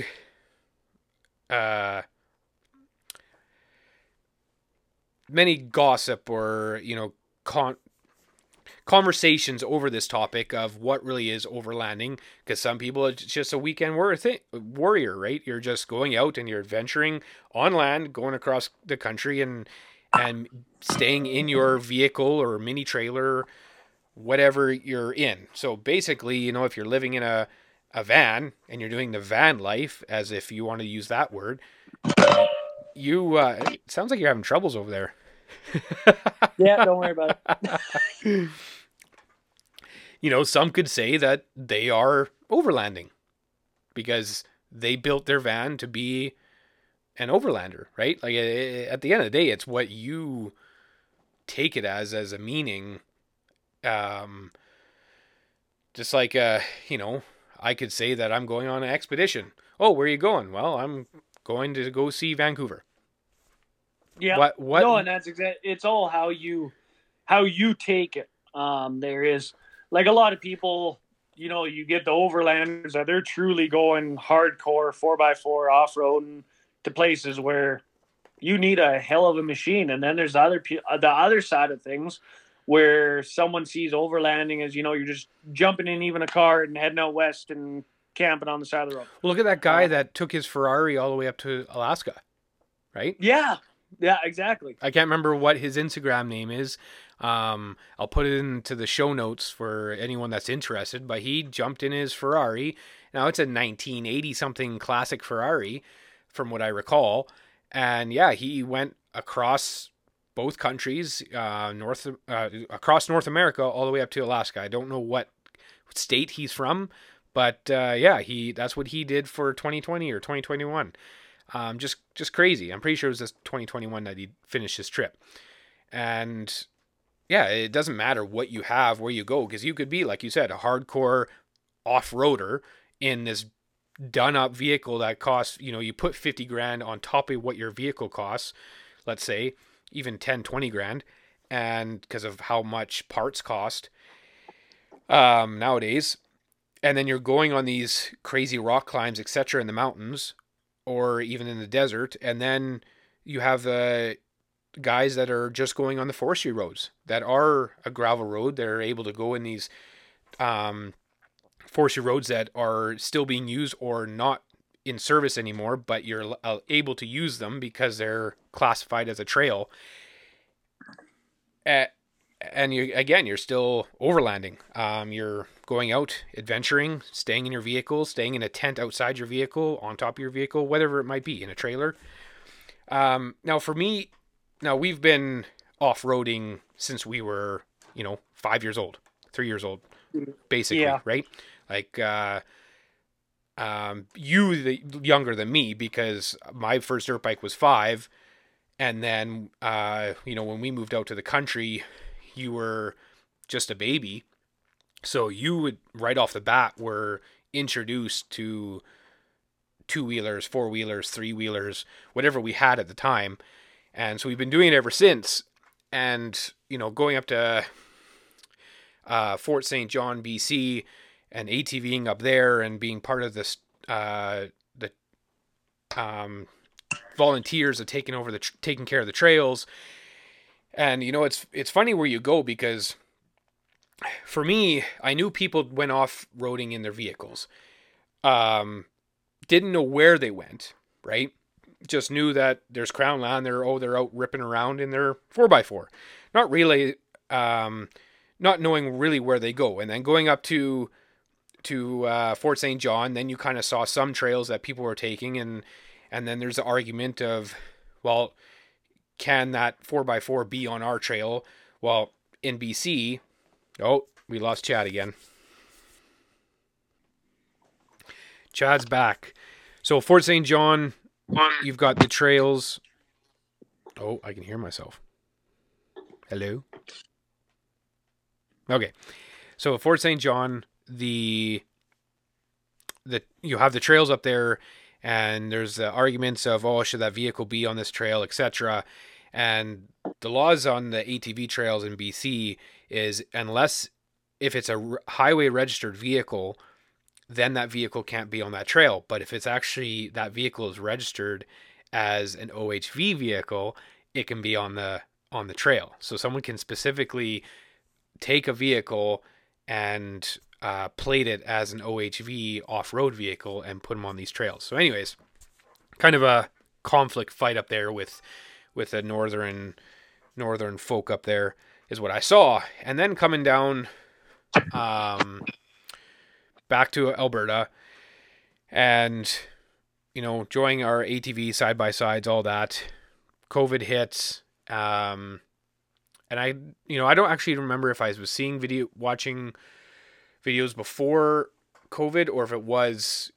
many gossip or conversations over this topic of what really is overlanding, because some people, it's just a weekend warrior, right? You're just going out and you're adventuring on land, going across the country and staying in your vehicle or mini trailer, whatever you're in. So basically, if you're living in a van and you're doing the van life, as if you want to use that word, it sounds like you're having troubles over there. Yeah, don't worry about it. Some could say that they are overlanding because they built their van to be an overlander, right? Like at the end of the day, it's what you take it as a meaning. Just like, I could say that I'm going on an expedition. Oh, where are you going? Well, I'm going to go see Vancouver. Yeah. What? No, and that's it's all how you take it. There is, like, a lot of people, you get the overlanders that they're truly going hardcore 4x4 off-roading to places where you need a hell of a machine. And then there's the other side of things where someone sees overlanding as, you're just jumping in even a car and heading out west and camping on the side of the road. Well, look at that guy that took his Ferrari all the way up to Alaska, right? Yeah. Yeah, exactly. I can't remember what his Instagram name is. I'll put it into the show notes for anyone that's interested, but he jumped in his Ferrari. Now it's a 1980 something classic Ferrari from what I recall. And yeah, he went across both countries, across North America, all the way up to Alaska. I don't know what state he's from, but that's what he did for 2020 or 2021. Just crazy. I'm pretty sure it was this 2021 that he finished his trip. And yeah, it doesn't matter what you have, where you go, because you could be, like you said, a hardcore off-roader in this done-up vehicle that costs, you put 50 grand on top of what your vehicle costs, let's say, even 10, 20 grand, and because of how much parts cost nowadays. And then you're going on these crazy rock climbs, etc., in the mountains, or even in the desert, and then you have the guys that are just going on the forestry roads that are a gravel road. They're able to go in these forestry roads that are still being used or not in service anymore, but you're able to use them because they're classified as a trail. And you're still overlanding. You're going out, adventuring, staying in your vehicle, staying in a tent outside your vehicle, on top of your vehicle, whatever it might be, in a trailer. Now for me, we've been off-roading since we were, 5 years old, 3 years old, basically, yeah. Right? Like, you younger than me, because my first dirt bike was 5. And then, when we moved out to the country, you were just a baby. So you would, right off the bat, were introduced to two-wheelers, four-wheelers, three-wheelers, whatever we had at the time. And so we've been doing it ever since. And, you know, going up to Fort St. John, BC, and ATVing up there and being part of this, the volunteers of taking care of the trails. And, you know, it's funny where you go, because for me, I knew people went off-roading in their vehicles. Didn't know where they went, right? Just knew that there's Crown Land. They're out ripping around in their 4x4. Not really, not knowing really where they go. And then going up to Fort St. John, then you kind of saw some trails that people were taking, and then there's the argument of, well, can that 4x4 be on our trail? Well, in BC, we lost Chad again. Chad's back. So Fort St. John, you've got the trails. Oh, I can hear myself. Hello? Okay. So Fort St. John, you have the trails up there, and there's the arguments of, should that vehicle be on this trail, etc. And the laws on the ATV trails in BC is, unless if it's a highway registered vehicle, then that vehicle can't be on that trail. But if it's actually, that vehicle is registered as an OHV vehicle, it can be on the trail. So someone can specifically take a vehicle and plate it as an OHV off-road vehicle and put them on these trails. So anyways, kind of a conflict fight up there with the northern folk up there is what I saw. And then coming down back to Alberta, and, you know, enjoying our ATV side-by-sides, all that. COVID hits, and I don't actually remember if I was watching videos before COVID, or if it was,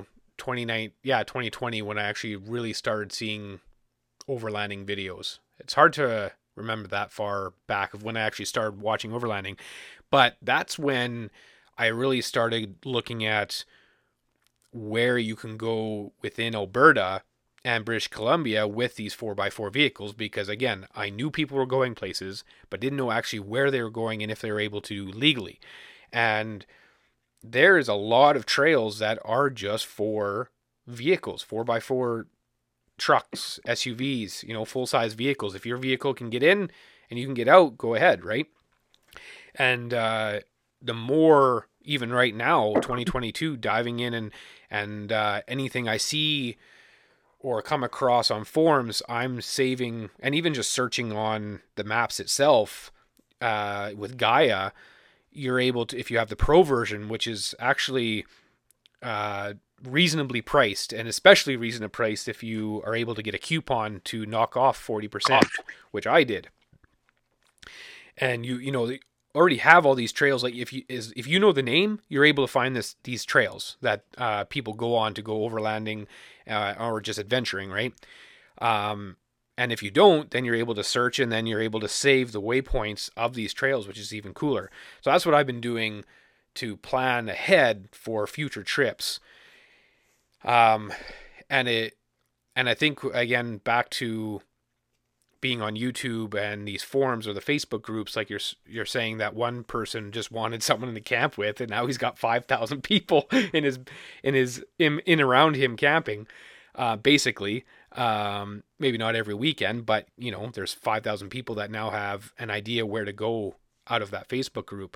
2020 when I actually really started seeing overlanding videos. It's hard to remember that far back of when I actually started watching overlanding, but that's when I really started looking at where you can go within Alberta and British Columbia with these 4x4 vehicles, because again, I knew people were going places, but didn't know actually where they were going and if they were able to legally. And there's a lot of trails that are just for vehicles, 4x4 trucks, SUVs, full-size vehicles. If your vehicle can get in and you can get out, go ahead, right? And the more, even right now, 2022, diving in and anything I see or come across on forums, I'm saving, and even just searching on the maps itself with Gaia, you're able to, if you have the Pro version, which is actually reasonably priced, and especially reasonably priced if you are able to get a coupon to knock off 40%, which I did. And you already have all these trails. Like if you know the name, you're able to find these trails that people go on to go overlanding or just adventuring, right? And if you don't, then you're able to search, and then you're able to save the waypoints of these trails, which is even cooler. So that's what I've been doing to plan ahead for future trips. And I think, again, back to being on YouTube and these forums or the Facebook groups, like you're saying that one person just wanted someone to camp with, and now he's got 5,000 people in around him camping, basically. Maybe not every weekend, but there's 5,000 people that now have an idea where to go out of that Facebook group.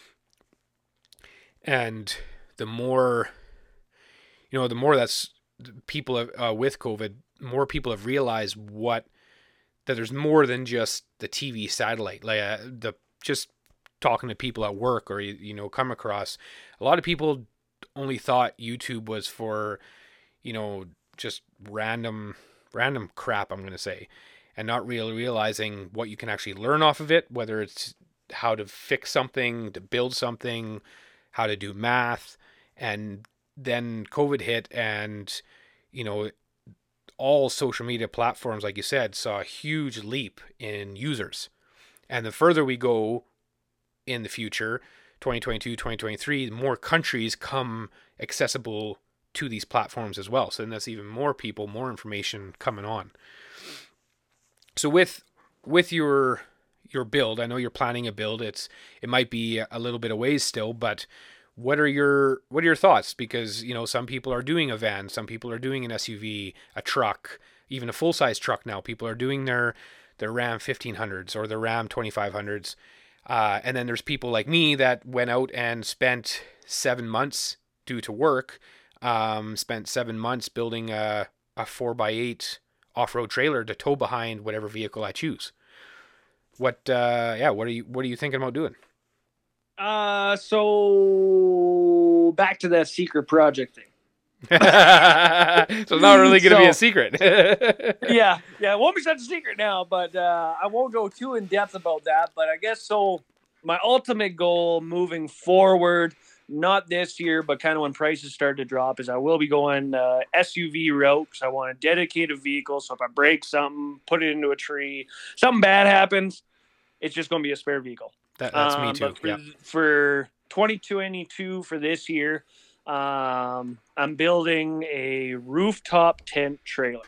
And the more that's people with COVID, more people have realized that there's more than just the TV satellite. Like just talking to people at work, or come across, a lot of people only thought YouTube was for just random crap, I'm going to say, and not really realizing what you can actually learn off of it, whether it's how to fix something, to build something, how to do math. And then COVID hit, and all social media platforms, like you said, saw a huge leap in users. And the further we go in the future, 2022, 2023, more countries come accessible to these platforms as well. So then that's even more people, more information coming on. So with your build, I know you're planning a build. It might be a little bit of ways still, but what are your thoughts? Because, you know, some people are doing a van, some people are doing an SUV, a truck, even a full-size truck now. People are doing their Ram 1500s or their Ram 2500s. And then there's people like me that went out and spent 7 months due to work, spent 7 months building a 4x8 off-road trailer to tow behind whatever vehicle I choose. What are you thinking about doing? So back to that secret project thing. So it's not really going to be a secret. yeah, it won't be such a secret now, but I won't go too in depth about that. But I guess so. My ultimate goal moving forward, not this year, but kind of when prices start to drop, is I will be going SUV route because I want a dedicated vehicle. So if I break something, put it into a tree, something bad happens, it's just going to be a spare vehicle. That's me too. But for 2022 for this year, I'm building a rooftop tent trailer.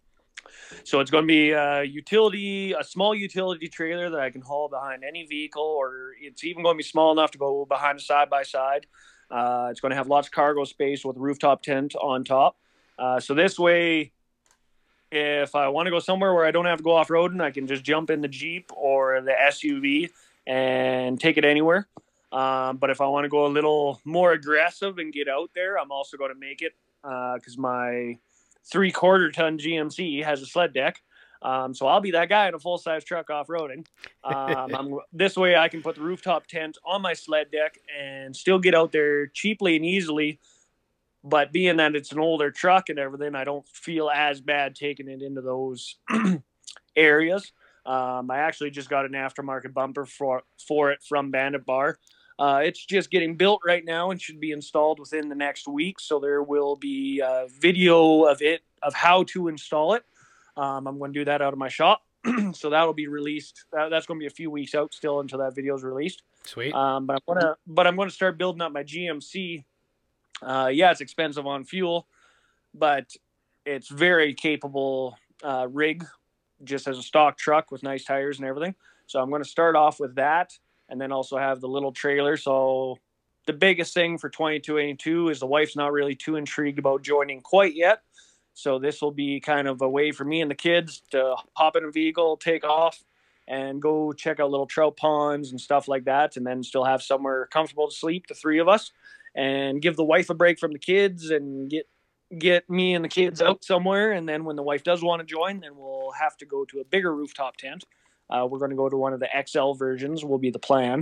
So it's going to be a small utility trailer that I can haul behind any vehicle, or it's even going to be small enough to go behind a side-by-side. It's going to have lots of cargo space with a rooftop tent on top. So this way, if I want to go somewhere where I don't have to go off-roading, I can just jump in the Jeep or the SUV and take it anywhere. But if I want to go a little more aggressive and get out there, I'm also going to make it because my 3/4 ton GMC has a sled deck. So I'll be that guy in a full-size truck off-roading. This way I can put the rooftop tent on my sled deck and still get out there cheaply and easily. But being that it's an older truck and everything, I don't feel as bad taking it into those areas. I actually just got an aftermarket bumper for it from Bandit Bar. It's just getting built right now and should be installed within the next week. So there will be a video of how to install it. I'm going to do that out of my shop. So that'll be released. That's going to be a few weeks out still until that video is released. Sweet. But I'm going to start building up my GMC. It's expensive on fuel, but it's very capable rig, just as a stock truck with nice tires and everything. So I'm going to start off with that, and then also have the little trailer. So the biggest thing for 2022 is the wife's not really too intrigued about joining quite yet. So this will be kind of a way for me and the kids to hop in a vehicle, take off, and go check out little trout ponds and stuff like that, and then still have somewhere comfortable to sleep, the three of us, and give the wife a break from the kids and get me and the kids out somewhere. And then when the wife does want to join, then we'll have to go to a bigger rooftop tent. We're going to go to one of the XL versions will be the plan.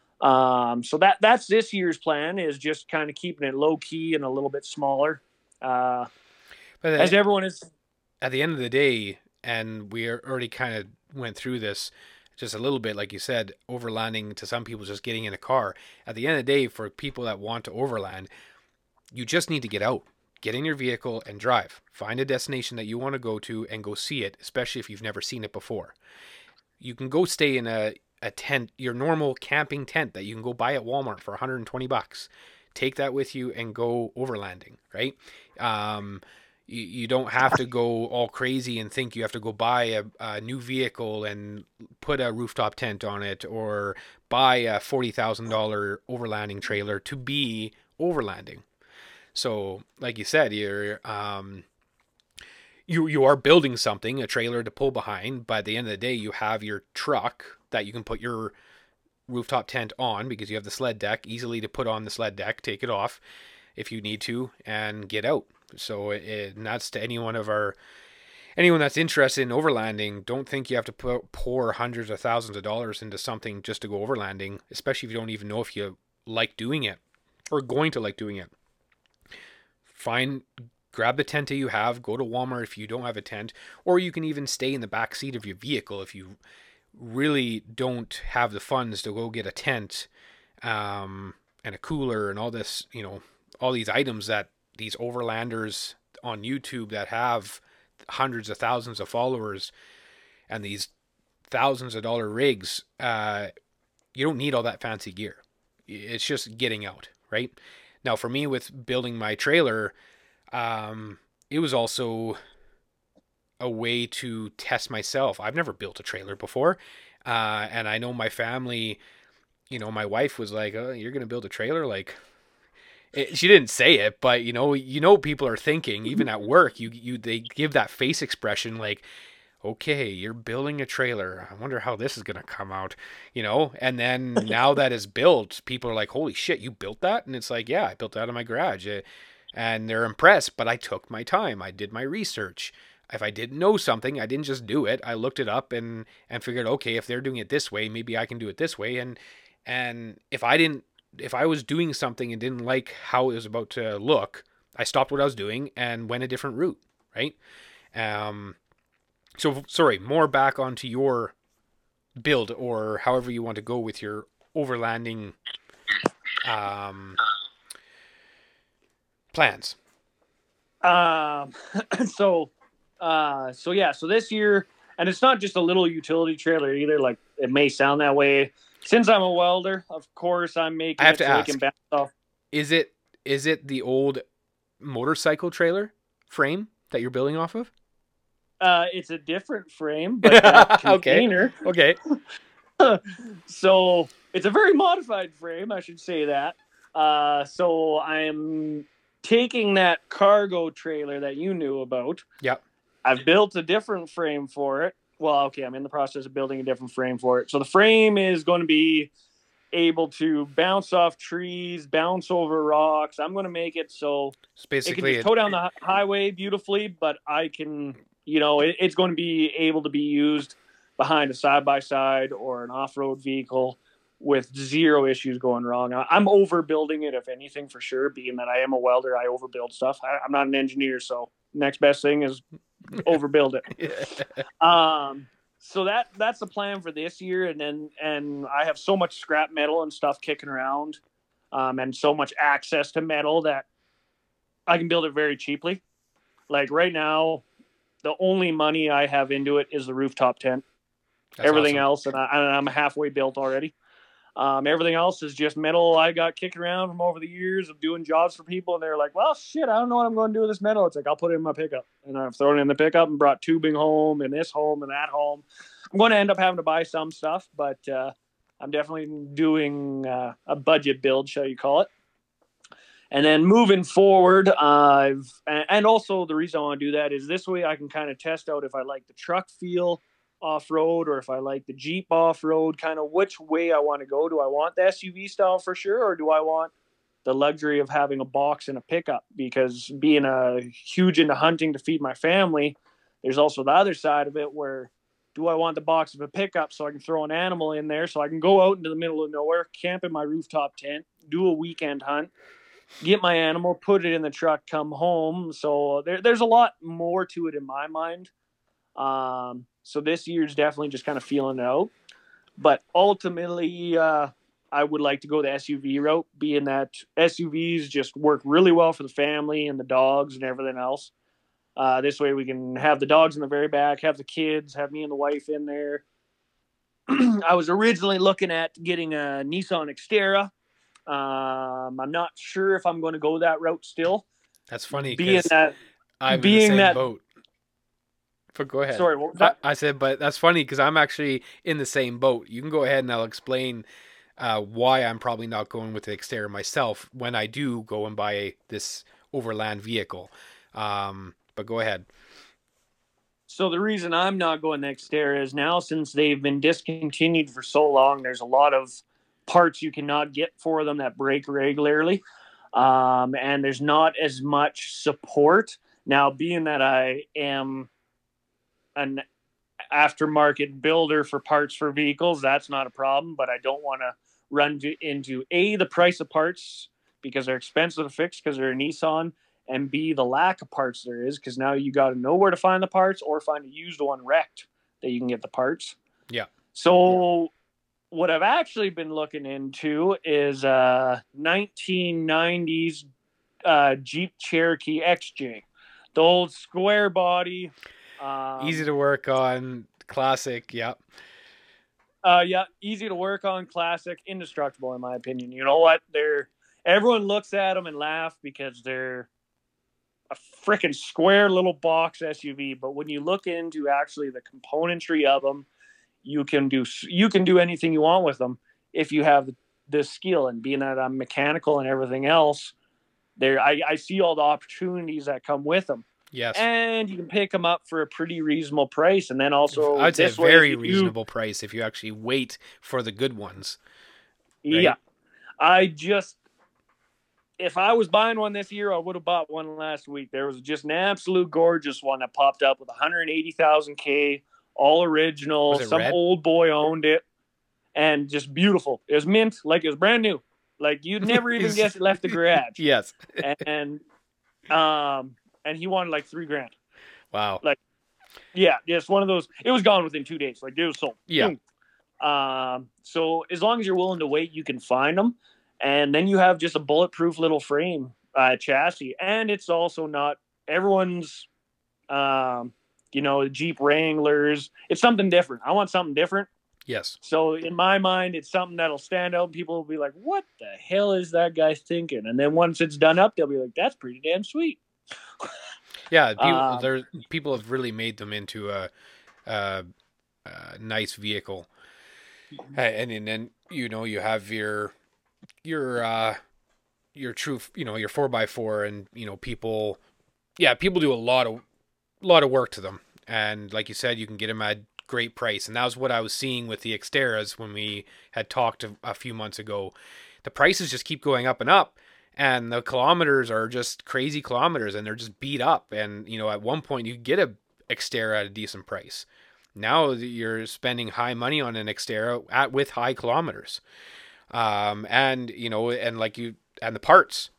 So that's this year's plan, is just kind of keeping it low key and a little bit smaller. But as everyone is at the end of the day, and we already kind of went through this just a little bit, like you said, overlanding to some people just getting in a car. At the end of the day, for people that want to overland, you just need to get out. Get in your vehicle and drive. Find a destination that you want to go to and go see it, especially if you've never seen it before. You can go stay in a tent, your normal camping tent that you can go buy at Walmart for $120. Take that with you and go overlanding, right? You don't have to go all crazy and think you have to go buy a new vehicle and put a rooftop tent on it, or buy a $40,000 overlanding trailer to be overlanding. So, like you said, you are building something, a trailer to pull behind, but at the end of the day, you have your truck that you can put your rooftop tent on, because you have the sled deck, easily to put on the sled deck, take it off if you need to, and get out. So and that's to anyone that's interested in overlanding. Don't think you have to pour hundreds of thousands of dollars into something just to go overlanding, especially if you don't even know if you like doing it or going to like doing it. Grab the tent that you have, go to Walmart if you don't have a tent, or you can even stay in the back seat of your vehicle if you really don't have the funds to go get a tent and a cooler and all this, all these items that these overlanders on YouTube that have hundreds of thousands of followers and these thousands of dollar rigs, you don't need all that fancy gear. It's just getting out, right? Now, for me, with building my trailer, it was also a way to test myself. I've never built a trailer before. And I know my family, you know, my wife was like, "Oh, you're going to build a trailer?" Like, she didn't say it, but you know, people are thinking, even at work, they give that face expression like, okay, you're building a trailer. I wonder how this is going to come out, you know? And then now that it's built, people are like, holy shit, you built that? And it's like, yeah, I built that in my garage. And they're impressed, but I took my time. I did my research. If I didn't know something, I didn't just do it. I looked it up and figured, okay, if they're doing it this way, maybe I can do it this way. And if I was doing something and didn't like how it was about to look, I stopped what I was doing and went a different route, right? So, sorry, more back onto your build, or however you want to go with your overlanding plans. So this year, and it's not just a little utility trailer either. Like, it may sound that way. Since I'm a welder, of course, I'm making. I have to ask. Bounce off. Is it the old motorcycle trailer frame that you're building off of? It's a different frame, but that container. Okay. So it's a very modified frame, I should say that. So I'm taking that cargo trailer that you knew about. Yep. I've built a different frame for it. Well, okay, I'm in the process of building a different frame for it. So the frame is going to be able to bounce off trees, bounce over rocks. I'm going to make it so it can just tow down the highway beautifully, but I can, you know, it's going to be able to be used behind a side-by-side or an off-road vehicle with zero issues going wrong. I'm overbuilding it, if anything, for sure, being that I am a welder. I overbuild stuff. I'm not an engineer, so next best thing is overbuild it. So that's the plan for this year, and I have so much scrap metal and stuff kicking around, and so much access to metal that I can build it very cheaply. Like right now, the only money I have into it is the rooftop tent. That's everything awesome. Else, and I'm halfway built already. Everything else is just metal I got kicking around from over the years of doing jobs for people, and they're like, well, shit, I don't know what I'm going to do with this metal. It's like, I'll put it in my pickup. And I've thrown it in the pickup and brought tubing home and this home and that home. I'm going to end up having to buy some stuff, but I'm definitely doing a budget build, shall you call it. And then moving forward, and also the reason I want to do that is this way I can kind of test out if I like the truck feel off-road or if I like the Jeep off-road, kind of which way I want to go. Do I want the SUV style for sure, or do I want the luxury of having a box and a pickup? Because being a huge into hunting to feed my family, there's also the other side of it where do I want the box of a pickup so I can throw an animal in there so I can go out into the middle of nowhere, camp in my rooftop tent, do a weekend hunt, get my animal, put it in the truck, come home. So there's a lot more to it in my mind. So this year's definitely just kind of feeling it out. But ultimately, I would like to go the SUV route, being that SUVs just work really well for the family and the dogs and everything else. This way we can have the dogs in the very back, have the kids, have me and the wife in there. I was originally looking at getting a Nissan Xterra. I'm not sure if I'm going to go that route still. That's funny. Being that I'm in the same boat. But go ahead. Sorry, what was that? I said, but that's funny because I'm actually in the same boat. You can go ahead and I'll explain why I'm probably not going with the Xterra myself when I do go and buy this overland vehicle. But go ahead. So the reason I'm not going the Xterra is now, since they've been discontinued for so long, there's a lot of parts you cannot get for them that break regularly. And there's not as much support. Now, being that I am an aftermarket builder for parts for vehicles, that's not a problem, but I don't want to run into the price of parts because they're expensive to fix because they're a Nissan, and B, the lack of parts there is because now you got to know where to find the parts or find a used one wrecked that you can get the parts. Yeah. So what I've actually been looking into is 1990s Jeep Cherokee XJ, the old square body. Easy to work on, classic, yeah. Yeah, easy to work on, classic, indestructible in my opinion. You know what? Everyone looks at them and laugh because they're a freaking square little box SUV. But when you look into actually the componentry of them, you can do anything you want with them if you have the skill. And being that I'm mechanical and everything else, I see all the opportunities that come with them. Yes. And you can pick them up for a pretty reasonable price. And then also, I'd say a very reasonable price if you actually wait for the good ones. Right? Yeah. If I was buying one this year, I would have bought one last week. There was just an absolute gorgeous one that popped up with 180,000 K, all original. Some red? Old boy owned it, and just beautiful. It was mint, like it was brand new. Like you'd never even guess it left the garage. Yes. And he wanted like $3,000. Wow. Like, yeah, just one of those. It was gone within 2 days. Like it was sold. Yeah. So as long as you're willing to wait, you can find them. And then you have just a bulletproof little frame chassis. And it's also not everyone's, Jeep Wranglers. It's something different. I want something different. Yes. So in my mind, it's something that'll stand out. People will be like, what the hell is that guy thinking? And then once it's done up, they'll be like, that's pretty damn sweet. Yeah. People have really made them into a nice vehicle. And then, you have your true, your 4x4 and, people do a lot of work to them. And like you said, you can get them at great price. And that was what I was seeing with the Xteras when we had talked a few months ago. The prices just keep going up and up, and the kilometers are just crazy kilometers, and they're just beat up. And, at one point you get a Xterra at a decent price. Now you're spending high money on an Xterra with high kilometers. And the parts.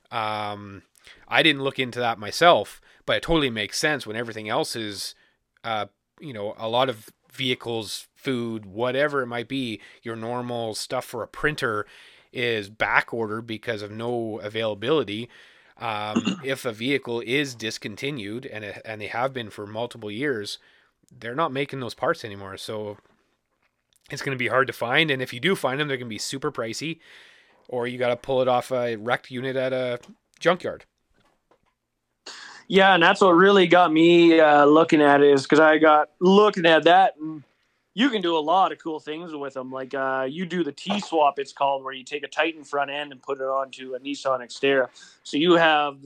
I didn't look into that myself, but it totally makes sense when everything else is, a lot of vehicles, food, whatever it might be, your normal stuff for a printer is back ordered because of no availability. If a vehicle is discontinued, and they have been for multiple years, they're not making those parts anymore. So it's going to be hard to find. And if you do find them, they're going to be super pricey, or you got to pull it off a wrecked unit at a junkyard. Yeah, and that's what really got me looking at it, is because I got looking at that, and you can do a lot of cool things with them. Like you do the T-swap, it's called, where you take a Titan front end and put it onto a Nissan Xterra. So you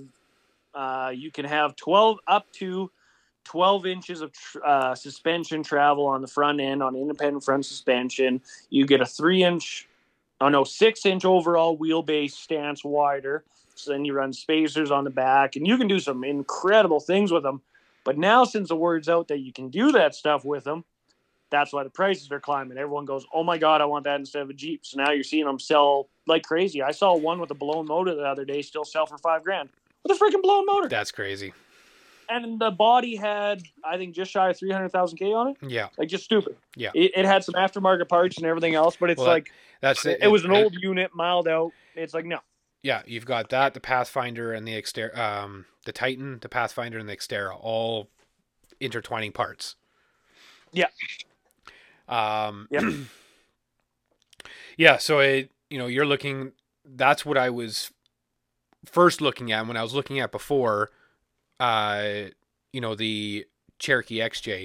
can have 12 inches of suspension travel on the front end on independent front suspension. You get a 6-inch overall wheelbase stance wider. So then you run spacers on the back, and you can do some incredible things with them. But now, since the word's out that you can do that stuff with them, that's why the prices are climbing. Everyone goes, oh my God, I want that instead of a Jeep. So now you're seeing them sell like crazy. I saw one with a blown motor the other day still sell for $5,000 with a freaking blown motor. That's crazy. And the body had, I think, just shy of 300,000 K on it. Yeah. Like, just stupid. Yeah. It had some aftermarket parts and everything else, but it's it was an old unit, miled out. It's like, no. Yeah, you've got that, the Pathfinder and the Xterra, the Titan, the Pathfinder and the Xterra, all intertwining parts. Yeah. Yeah, so you're looking, that's what I was first looking at when I was looking at before, the Cherokee XJ.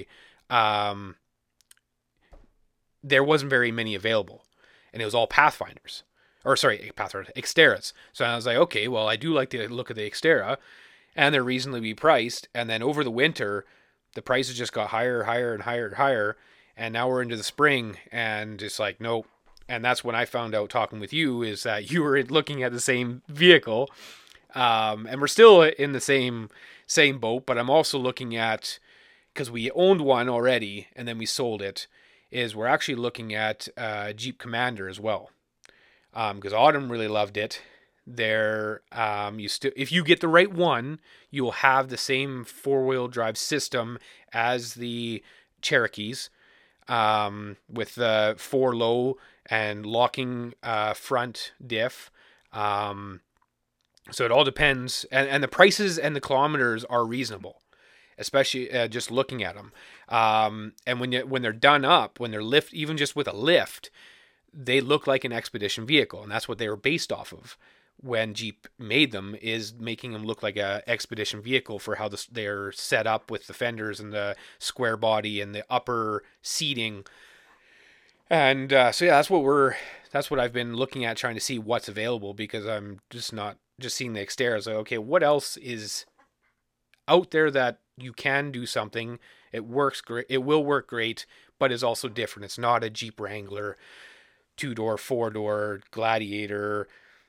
There wasn't very many available, and it was all Pathfinders. Xteras. So I was like, okay, well, I do like the look of the Xterra, and they're reasonably priced. And then over the winter, the prices just got higher, and higher. And now we're into the spring, and it's like, nope. And that's when I found out, talking with you, is that you were looking at the same vehicle. And we're still in the same boat, but I'm also looking at, because we owned one already, and then we sold it, is we're actually looking at Jeep Commander as well. Because Autumn really loved it. If you get the right one, you will have the same 4-wheel drive system as the Cherokees, with the 4-low and locking front diff. So it all depends, and the prices and the kilometers are reasonable. especially just looking at them. And when they're done up, when they're even just with a lift, they look like an expedition vehicle, and that's what they were based off of when Jeep made them, is making them look like a expedition vehicle for how they're set up with the fenders and the square body and the upper seating. And so yeah, that's what I've been looking at, trying to see what's available, because I'm just seeing the Xterra. It's like, okay, what else is out there that you can do something? It works great. It will work great, but is also different. It's not a Jeep Wrangler 2-door, 4-door Gladiator,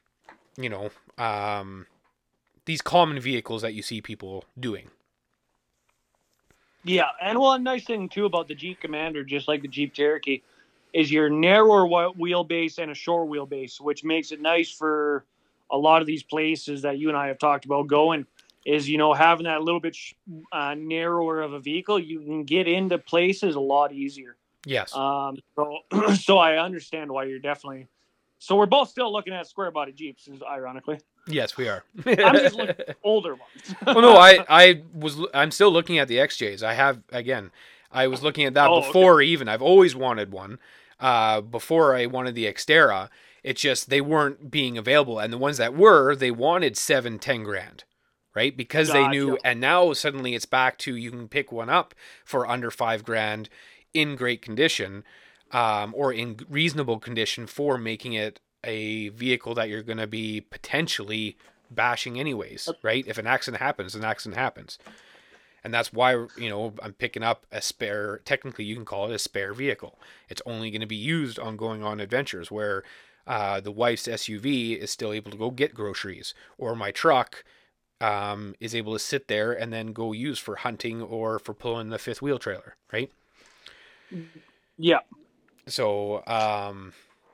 these common vehicles that you see people doing. Yeah, and a nice thing too about the Jeep Commander, just like the Jeep Cherokee, is your narrower wheelbase and a short wheelbase, which makes it nice for a lot of these places that you and I have talked about going. Is having that little bit narrower of a vehicle, you can get into places a lot easier. Yes. So I understand why you're definitely. So we're both still looking at square body Jeeps, ironically. Yes, we are. I'm just looking at older ones. Well, no, I'm still looking at the XJs. I was looking at that before. Okay. Even I've always wanted one. Before I wanted the Xterra, it's just they weren't being available, and the ones that were, they wanted $7-10 grand, right? Because they knew, and now suddenly it's back to you can pick one up for under $5 grand in great condition, or in reasonable condition for making it a vehicle that you're going to be potentially bashing anyways, right? If an accident happens, an accident happens. And that's why, I'm picking up a spare, technically you can call it a spare vehicle. It's only going to be used on going on adventures where the wife's SUV is still able to go get groceries, or my truck is able to sit there and then go use for hunting or for pulling the fifth wheel trailer, right? Yeah. So, I'm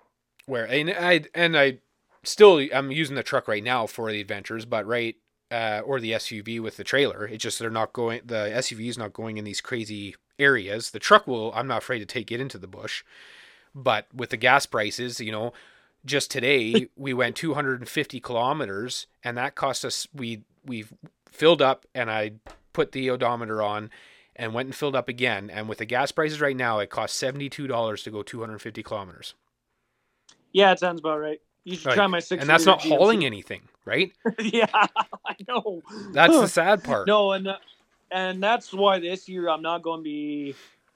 using the truck right now for the adventures, but or the SUV with the trailer. It's just the SUV is not going in these crazy areas. The truck I'm not afraid to take it into the bush, but with the gas prices, just today we went 250 kilometers, and that cost us, we've filled up, and I put the odometer on and went and filled up again. And with the gas prices right now, it costs $72 to go 250 kilometers. Yeah, it sounds about right. You should try my 6. And that's not hauling anything, right? Yeah, I know. That's the sad part. No, and that's why this year I'm not going to be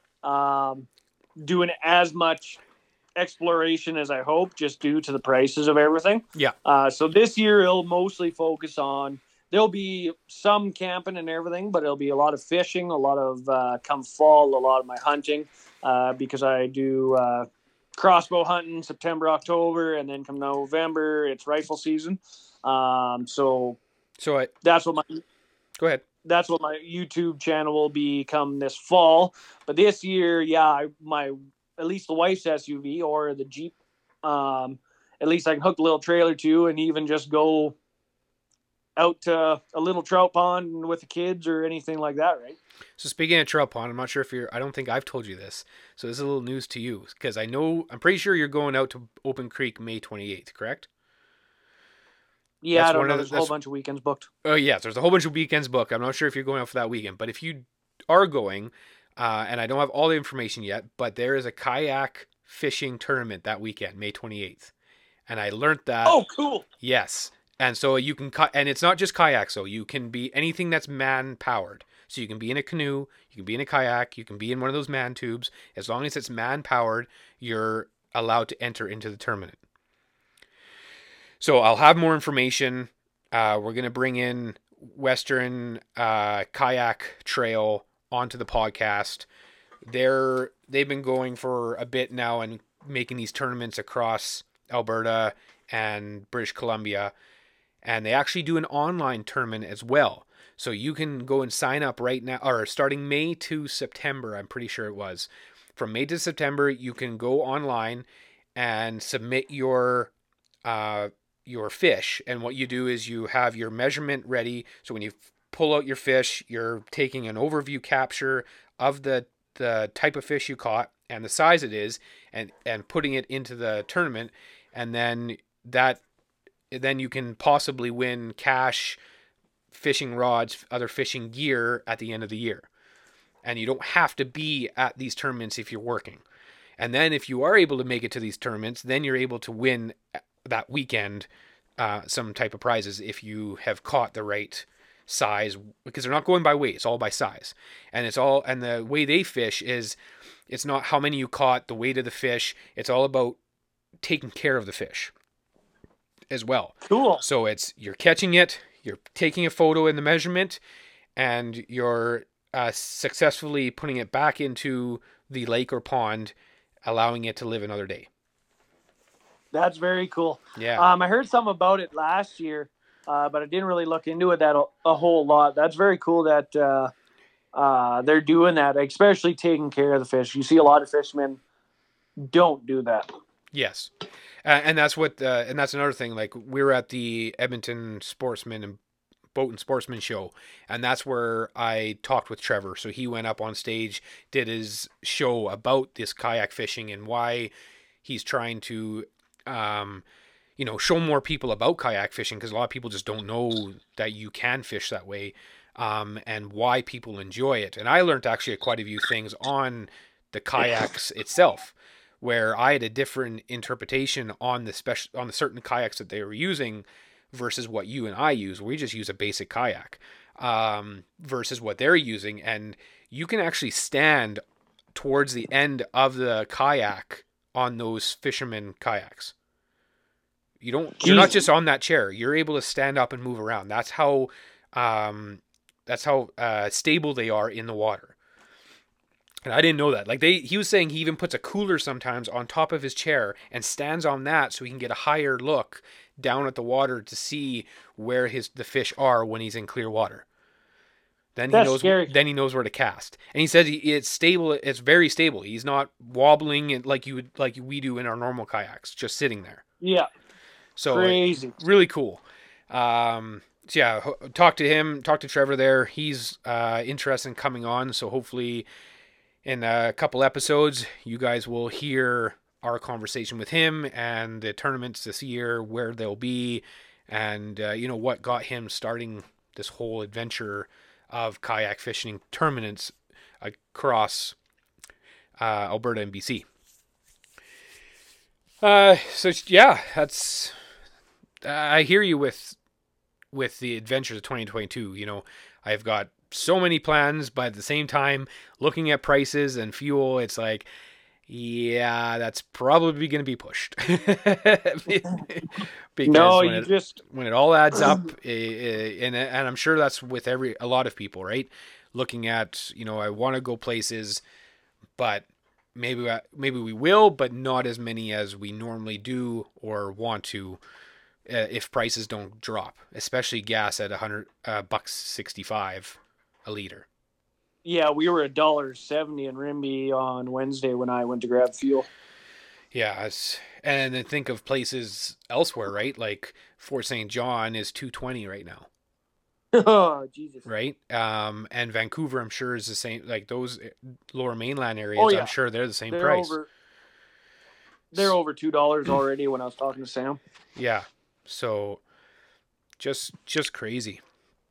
doing as much exploration as I hope, just due to the prices of everything. Yeah. So this year it'll mostly focus on. There'll be some camping and everything, but it'll be a lot of fishing, a lot of come fall, a lot of my hunting, because I do crossbow hunting September, October, and then come November, it's rifle season. That's what my go ahead. That's what my YouTube channel will become this fall. But this year, at least the wife's SUV or the Jeep, at least I can hook the little trailer to, and even just go out to a little trout pond with the kids or anything like that, right? So speaking of trout pond, I'm not sure I don't think I've told you this. So this is a little news to you, because I'm pretty sure you're going out to Open Creek May 28th, correct? Yeah, I don't know. There's a whole bunch of weekends booked. Oh, yes, there's a whole bunch of weekends booked. I'm not sure if you're going out for that weekend, but if you are going, and I don't have all the information yet, but there is a kayak fishing tournament that weekend, May 28th. And I learned that. Oh, cool. Yes. And so you can and it's not just kayaks, so you can be anything that's man powered. So you can be in a canoe, you can be in a kayak, you can be in one of those man tubes. As long as it's man powered, you're allowed to enter into the tournament. So I'll have more information. We're going to bring in Western Kayak Trail onto the podcast. They've been going for a bit now and making these tournaments across Alberta and British Columbia. And they actually do an online tournament as well. So you can go and sign up right now, or starting May to September, I'm pretty sure it was. From May to September, you can go online and submit your fish. And what you do is you have your measurement ready. So when you pull out your fish, you're taking an overview capture of the type of fish you caught and the size it is, and putting it into the tournament. And then you can possibly win cash fishing rods, other fishing gear at the end of the year. And you don't have to be at these tournaments if you're working. And then if you are able to make it to these tournaments, then you're able to win that weekend some type of prizes if you have caught the right size, because they're not going by weight, it's all by size. And the way they fish is, it's not how many you caught, the weight of the fish, it's all about taking care of the fish as well. Cool. So you're catching it, you're taking a photo in the measurement, and you're successfully putting it back into the lake or pond, allowing it to live another day. That's very cool. Yeah. I heard something about it last year, but I didn't really look into it a whole lot. That's very cool that they're doing that, especially taking care of the fish. You see a lot of fishermen don't do that. Yes. And that's another thing. Like, we were at the Edmonton Sportsman and Boat and Sportsman show, and that's where I talked with Trevor. So he went up on stage, did his show about this kayak fishing and why he's trying to show more people about kayak fishing, because a lot of people just don't know that you can fish that way, and why people enjoy it. And I learned actually quite a few things on the kayaks itself, where I had a different interpretation on the certain kayaks that they were using versus what you and I use. We just use a basic kayak versus what they're using, and you can actually stand towards the end of the kayak on those fisherman kayaks. You're not just on that chair. You're able to stand up and move around. That's how stable they are in the water. And I didn't know that. Like, he was saying he even puts a cooler sometimes on top of his chair and stands on that so he can get a higher look down at the water to see where the fish are when he's in clear water. Then he knows where to cast. And he says it's stable. It's very stable. He's not wobbling like we do in our normal kayaks, just sitting there. Yeah. So crazy. Really cool. So yeah, talk to Trevor there. He's interested in coming on. So hopefully in a couple episodes, you guys will hear our conversation with him and the tournaments this year, where they'll be, and what got him starting this whole adventure of kayak fishing tournaments across Alberta and BC. So yeah, that's I hear you with the adventures of 2022. I've got so many plans, but at the same time, looking at prices and fuel, it's like, yeah, that's probably going to be pushed. Because when it all adds up, and I'm sure that's with a lot of people, right? Looking at, I want to go places, but maybe we will, but not as many as we normally do or want to, if prices don't drop, especially gas at $100.65 a liter. Yeah, we were $1.70 in Rimbey on Wednesday when I went to grab fuel. Yeah, and then think of places elsewhere, right? Like Fort St. John is $2.20 right now. Oh, Jesus. Right? And Vancouver, I'm sure, is the same. Like those lower mainland areas, oh, yeah. I'm sure they're the same price. They're over $2 already when I was talking to Sam. Yeah. So just crazy.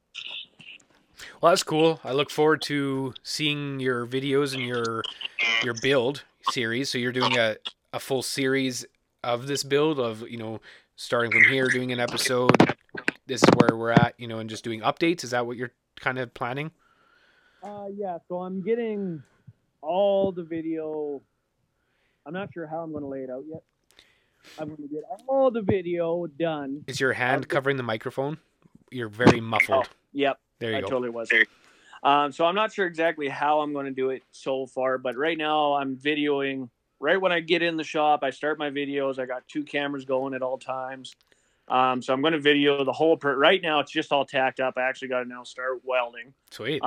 Well, that's cool. I look forward to seeing your videos and your build series. So you're doing a full series of this build of, starting from here, doing an episode. This is where we're at, and just doing updates. Is that what you're kind of planning? Yeah. So I'm getting all the video. I'm not sure how I'm going to lay it out yet. I'm going to get all the video done. Is your hand covering the microphone? You're very muffled. Oh, yep. There you go. I totally was. So I'm not sure exactly how I'm going to do it so far, but right now I'm videoing. Right when I get in the shop, I start my videos. I got 2 cameras going at all times. So I'm going to video the whole. Right now it's just all tacked up. I actually got to now start welding. Sweet.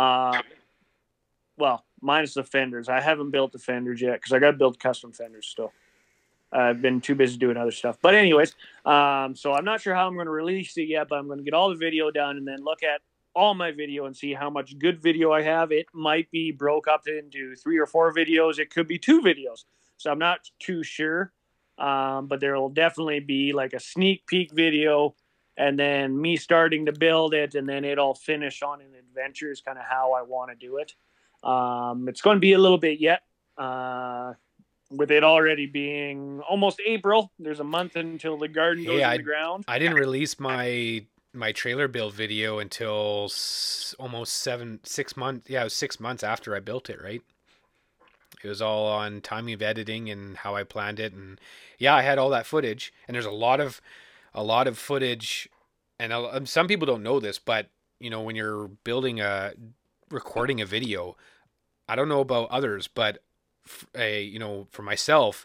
Well, minus the fenders. I haven't built the fenders yet because I got to build custom fenders still. I've been too busy doing other stuff. But anyways, so I'm not sure how I'm going to release it yet, but I'm going to get all the video done and then look at all my video and see how much good video I have. It might be broke up into 3 or 4 videos. It could be 2 videos. So I'm not too sure. But there will definitely be like a sneak peek video and then me starting to build it, and then it all finish on an adventure is kind of how I want to do it. It's going to be a little bit yet. With it already being almost April, there's a month until the garden goes in the ground. I didn't release my trailer build video until almost 6 months. Yeah, it was 6 months after I built it, right? It was all on timing of editing and how I planned it. And yeah, I had all that footage, and there's a lot of footage. And some people don't know this, but you know, when you're recording a video, I don't know about others, but for myself,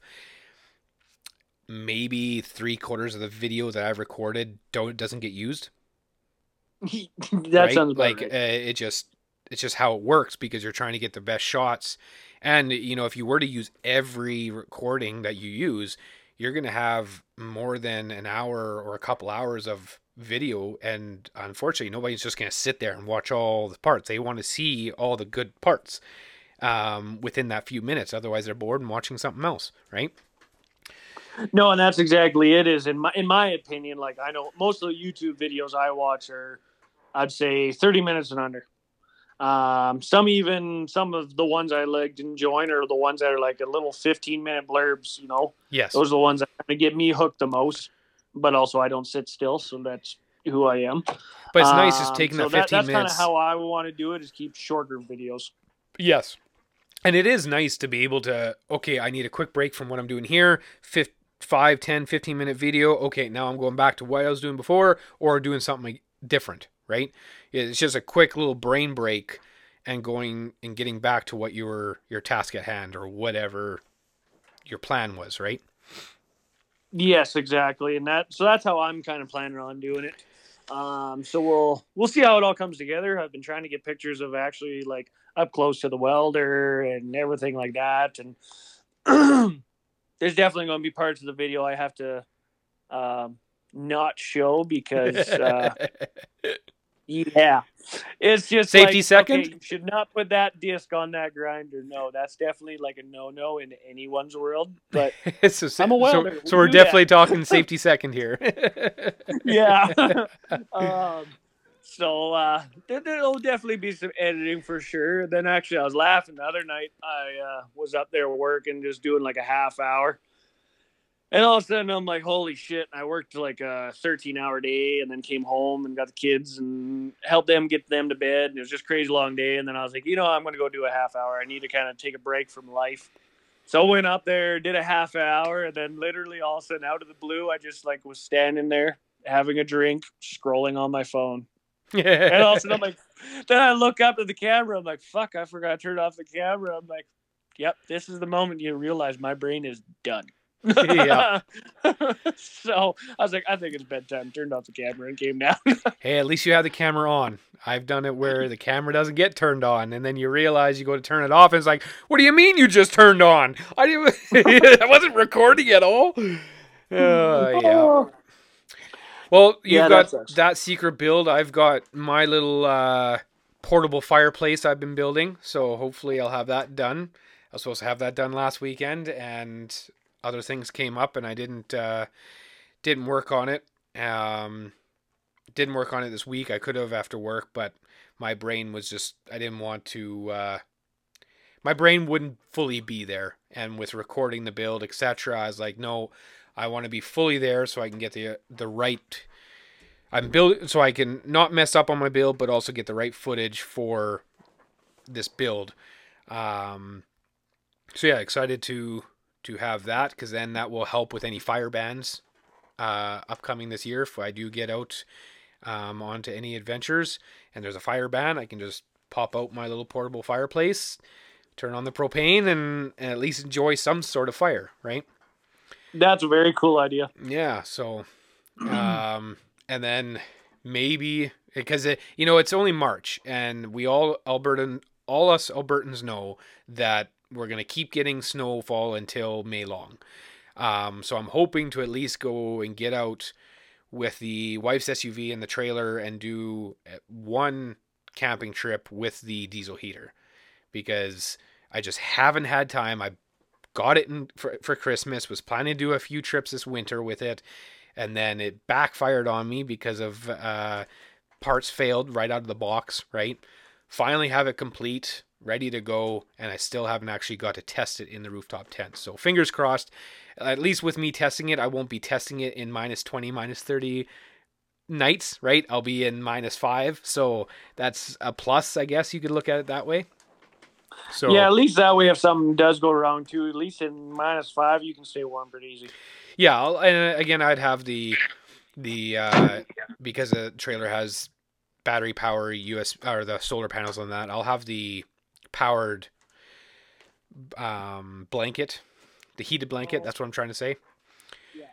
maybe 3/4 of the video that I've recorded doesn't get used. That sounds about like right. It's just how it works, because you're trying to get the best shots. And you know, if you were to use every recording that you use, you're going to have more than an hour or a couple hours of video, and unfortunately nobody's just going to sit there and watch all the parts. They want to see all the good parts within that few minutes, otherwise they're bored and watching something else, right? No, and that's exactly it. Is in my opinion, like, I know most of the YouTube videos I watch are, I'd say, 30 minutes and under. Some of the ones I liked and join are the ones that are like a little 15-minute blurbs, you know. Yes, those are the ones that kind of get me hooked the most. But also, I don't sit still, so that's who I am. But it's nice just taking that 15 that's minutes. That's kind of how I want to do it, is keep shorter videos. Yes. And it is nice to be able to, okay, I need a quick break from what I'm doing here, 5, 10, 15-minute video. Okay, now I'm going back to what I was doing before, or doing something different, right? It's just a quick little brain break and going and getting back to what your task at hand, or whatever your plan was, right? Yes, exactly. And that's how I'm kind of planning on doing it. So we'll see how it all comes together. I've been trying to get pictures of actually like up close to the welder and everything like that. And there's definitely going to be parts of the video I have to not show, because yeah, it's just safety like, second. Okay, you should not put that disc on that grinder. No, that's definitely like a no in anyone's world. But I'm a welder. So we're definitely talking safety second here. Yeah. So there'll definitely be some editing for sure. Then actually, I was laughing the other night. I was up there working, just doing like a half hour. And all of a sudden, I'm like, holy shit. I worked like a 13-hour day, and then came home and got the kids and helped them get them to bed. And it was just a crazy long day. And then I was like, I'm going to go do a half hour. I need to kind of take a break from life. So I went up there, did a half hour, and then literally all of a sudden, out of the blue, I just like was standing there having a drink, scrolling on my phone. And all of a sudden, I'm like, then I look up at the camera. I'm like, fuck, I forgot to turn off the camera. I'm like, yep, this is the moment you realize my brain is done. Yeah. So I was like, I think it's bedtime. Turned off the camera and came down. Hey, at least you had the camera on. I've done it where the camera doesn't get turned on, and then you realize you go to turn it off, and it's like, what do you mean you just turned on? I wasn't recording at all. Yeah. Well, you've got that secret build. I've got my little portable fireplace I've been building, so hopefully I'll have that done. I was supposed to have that done last weekend, and other things came up, and I didn't work on it. Didn't work on it this week. I could have after work, but my brain was just, I didn't want to, my brain wouldn't fully be there. And with recording the build, etc., I was like, no, I want to be fully there so I can get the right, I'm building, so I can not mess up on my build, but also get the right footage for this build. So yeah, excited to have that, because then that will help with any fire bans upcoming this year. If I do get out onto any adventures and there's a fire ban, I can just pop out my little portable fireplace, turn on the propane, and at least enjoy some sort of fire, right? That's a very cool idea. Yeah, so and then maybe, because it's only March, and we all us Albertans know that we're going to keep getting snowfall until May long. So I'm hoping to at least go and get out with the wife's SUV and the trailer and do one camping trip with the diesel heater, because I just haven't had time. I got it for Christmas, was planning to do a few trips this winter with it, and then it backfired on me because of parts failed right out of the box, right? Finally have it complete, ready to go, and I still haven't actually got to test it in the rooftop tent. So fingers crossed, at least with me testing it, I won't be testing it in -20, -30 nights, right? I'll be in -5. So that's a plus, I guess you could look at it that way. So yeah, at least that way if something does go wrong too, at least in -5 you can stay warm pretty easy. yeah, and again, I'd have the because the trailer has battery power US or the solar panels on that, I'll have the powered blanket, the heated blanket. That's what I'm trying to say. Yeah.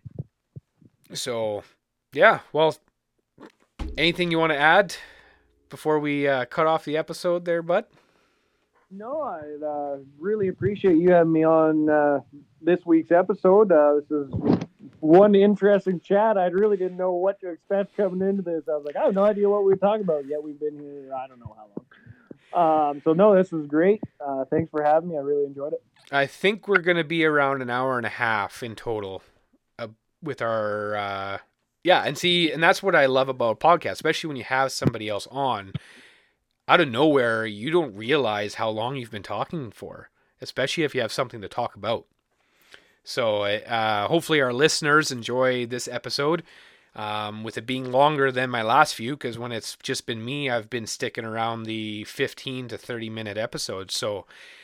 So, yeah. Well, anything you want to add before we cut off the episode there, bud? No, I really appreciate you having me on this week's episode. This is one interesting chat. I really didn't know what to expect coming into this. I was like, I have no idea what we were talking about. Yet we've been here, I don't know how long. So no, this was great. Thanks for having me. I really enjoyed it. I think we're going to be around an hour and a half in total with our, and that's what I love about podcasts, especially when you have somebody else on. Out of nowhere, you don't realize how long you've been talking for, especially if you have something to talk about. So hopefully our listeners enjoy this episode, with it being longer than my last few, because when it's just been me, I've been sticking around the 15 to 30 minute episodes. So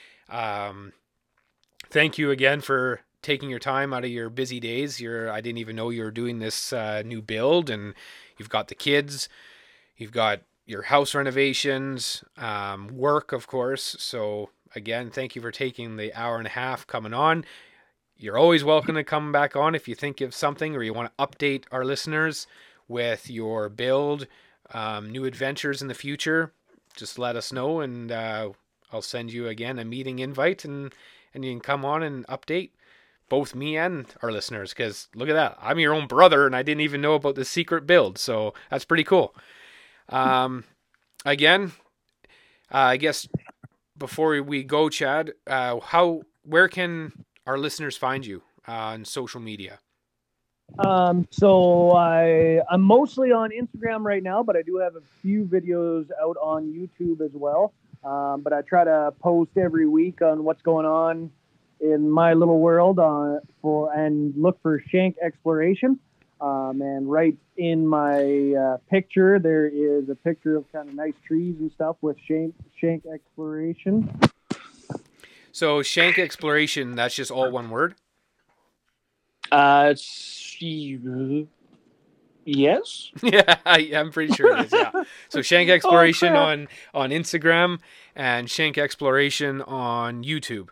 thank you again for taking your time out of your busy days. I didn't even know you were doing this new build, and you've got the kids, you've got your house renovations, work, of course. So again, thank you for taking the hour and a half coming on. You're always welcome to come back on if you think of something or you want to update our listeners with your build, new adventures in the future. Just let us know, and I'll send you again a meeting invite, and you can come on and update both me and our listeners, because look at that. I'm your own brother, and I didn't even know about the secret build, so that's pretty cool. Again, I guess before we go, Chad, where can our listeners find you on social media? So I'm mostly on Instagram right now, but I do have a few videos out on YouTube as well. But I try to post every week on what's going on in my little world and look for Shank Exploration. And right in my picture, there is a picture of kind of nice trees and stuff with Shank Exploration. So Shank Exploration, that's just all one word? Yes. Yeah, I'm pretty sure it is, yeah. So Shank Exploration on Instagram and Shank Exploration on YouTube.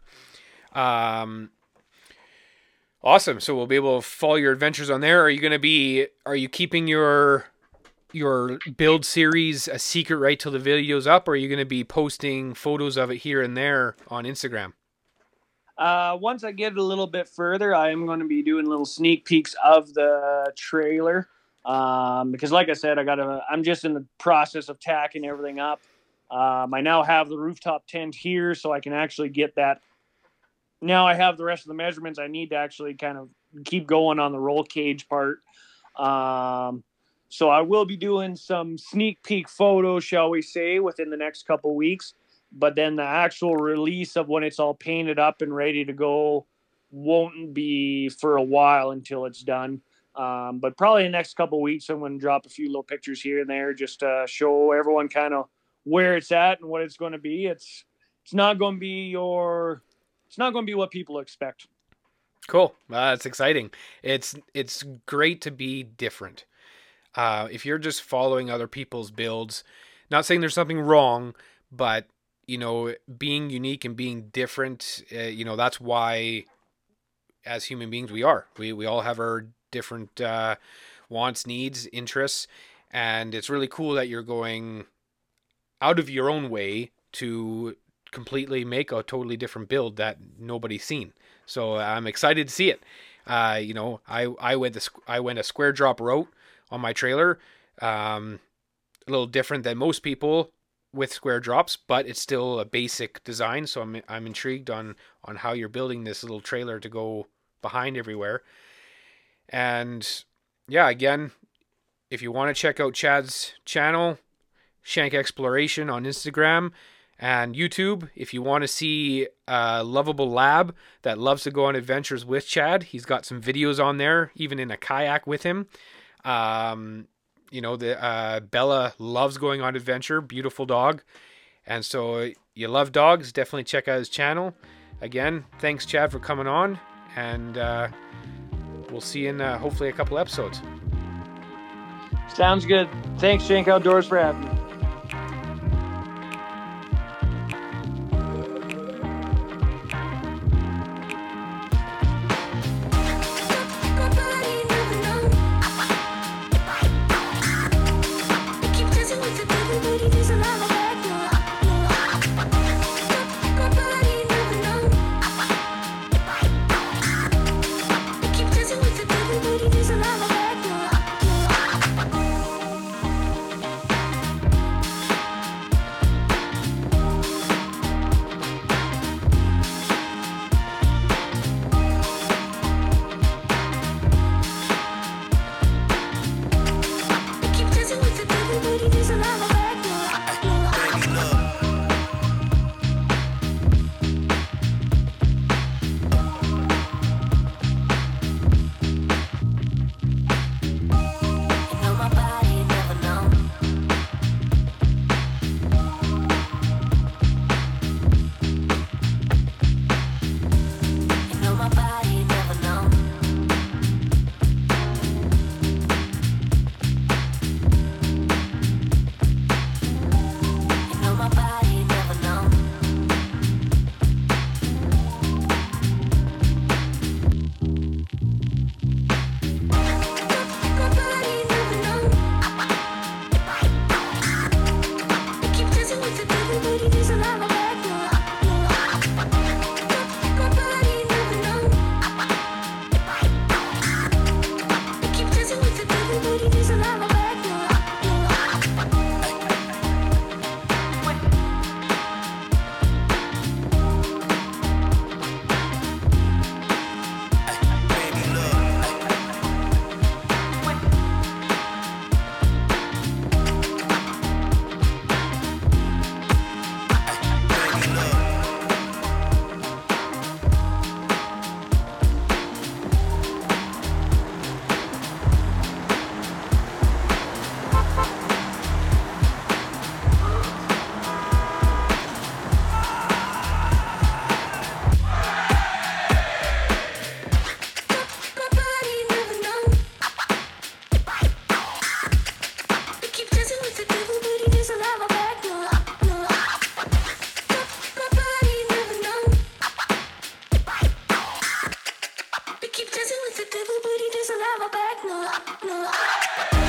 Awesome. So we'll be able to follow your adventures on there. Are you keeping your build series a secret right till the video's up, or are you going to be posting photos of it here and there on Instagram? Once I get a little bit further, I am going to be doing little sneak peeks of the trailer. Because like I said, I'm just in the process of tacking everything up. I now have the rooftop tent here, so I can actually get that. Now I have the rest of the measurements I need to actually kind of keep going on the roll cage part. So I will be doing some sneak peek photos, shall we say, within the next couple weeks. But then the actual release of when it's all painted up and ready to go won't be for a while until it's done. But probably in the next couple of weeks, I'm going to drop a few little pictures here and there just to show everyone kind of where it's at and what it's going to be. It's not going to be what people expect. Cool. That's exciting. It's great to be different. If you're just following other people's builds, not saying there's something wrong, but being unique and being different, that's why as human beings we all have our different wants, needs, interests, and it's really cool that you're going out of your own way to completely make a totally different build that nobody's seen. So I'm excited to see it. I went a square drop route on my trailer, a little different than most people with square drops, but it's still a basic design. So I'm intrigued on how you're building this little trailer to go behind everywhere. And yeah, again, if you want to check out Chad's channel, Shank Exploration on Instagram and YouTube, if you want to see a lovable lab that loves to go on adventures with Chad, he's got some videos on there, even in a kayak with him. Bella loves going on adventure, beautiful dog. And so you love dogs, definitely check out his channel. Again, thanks Chad for coming on, and we'll see you in hopefully a couple episodes. Sounds good. Thanks, Shank Outdoors, for having me. Keep dancing with the devil, but he doesn't have a back, no.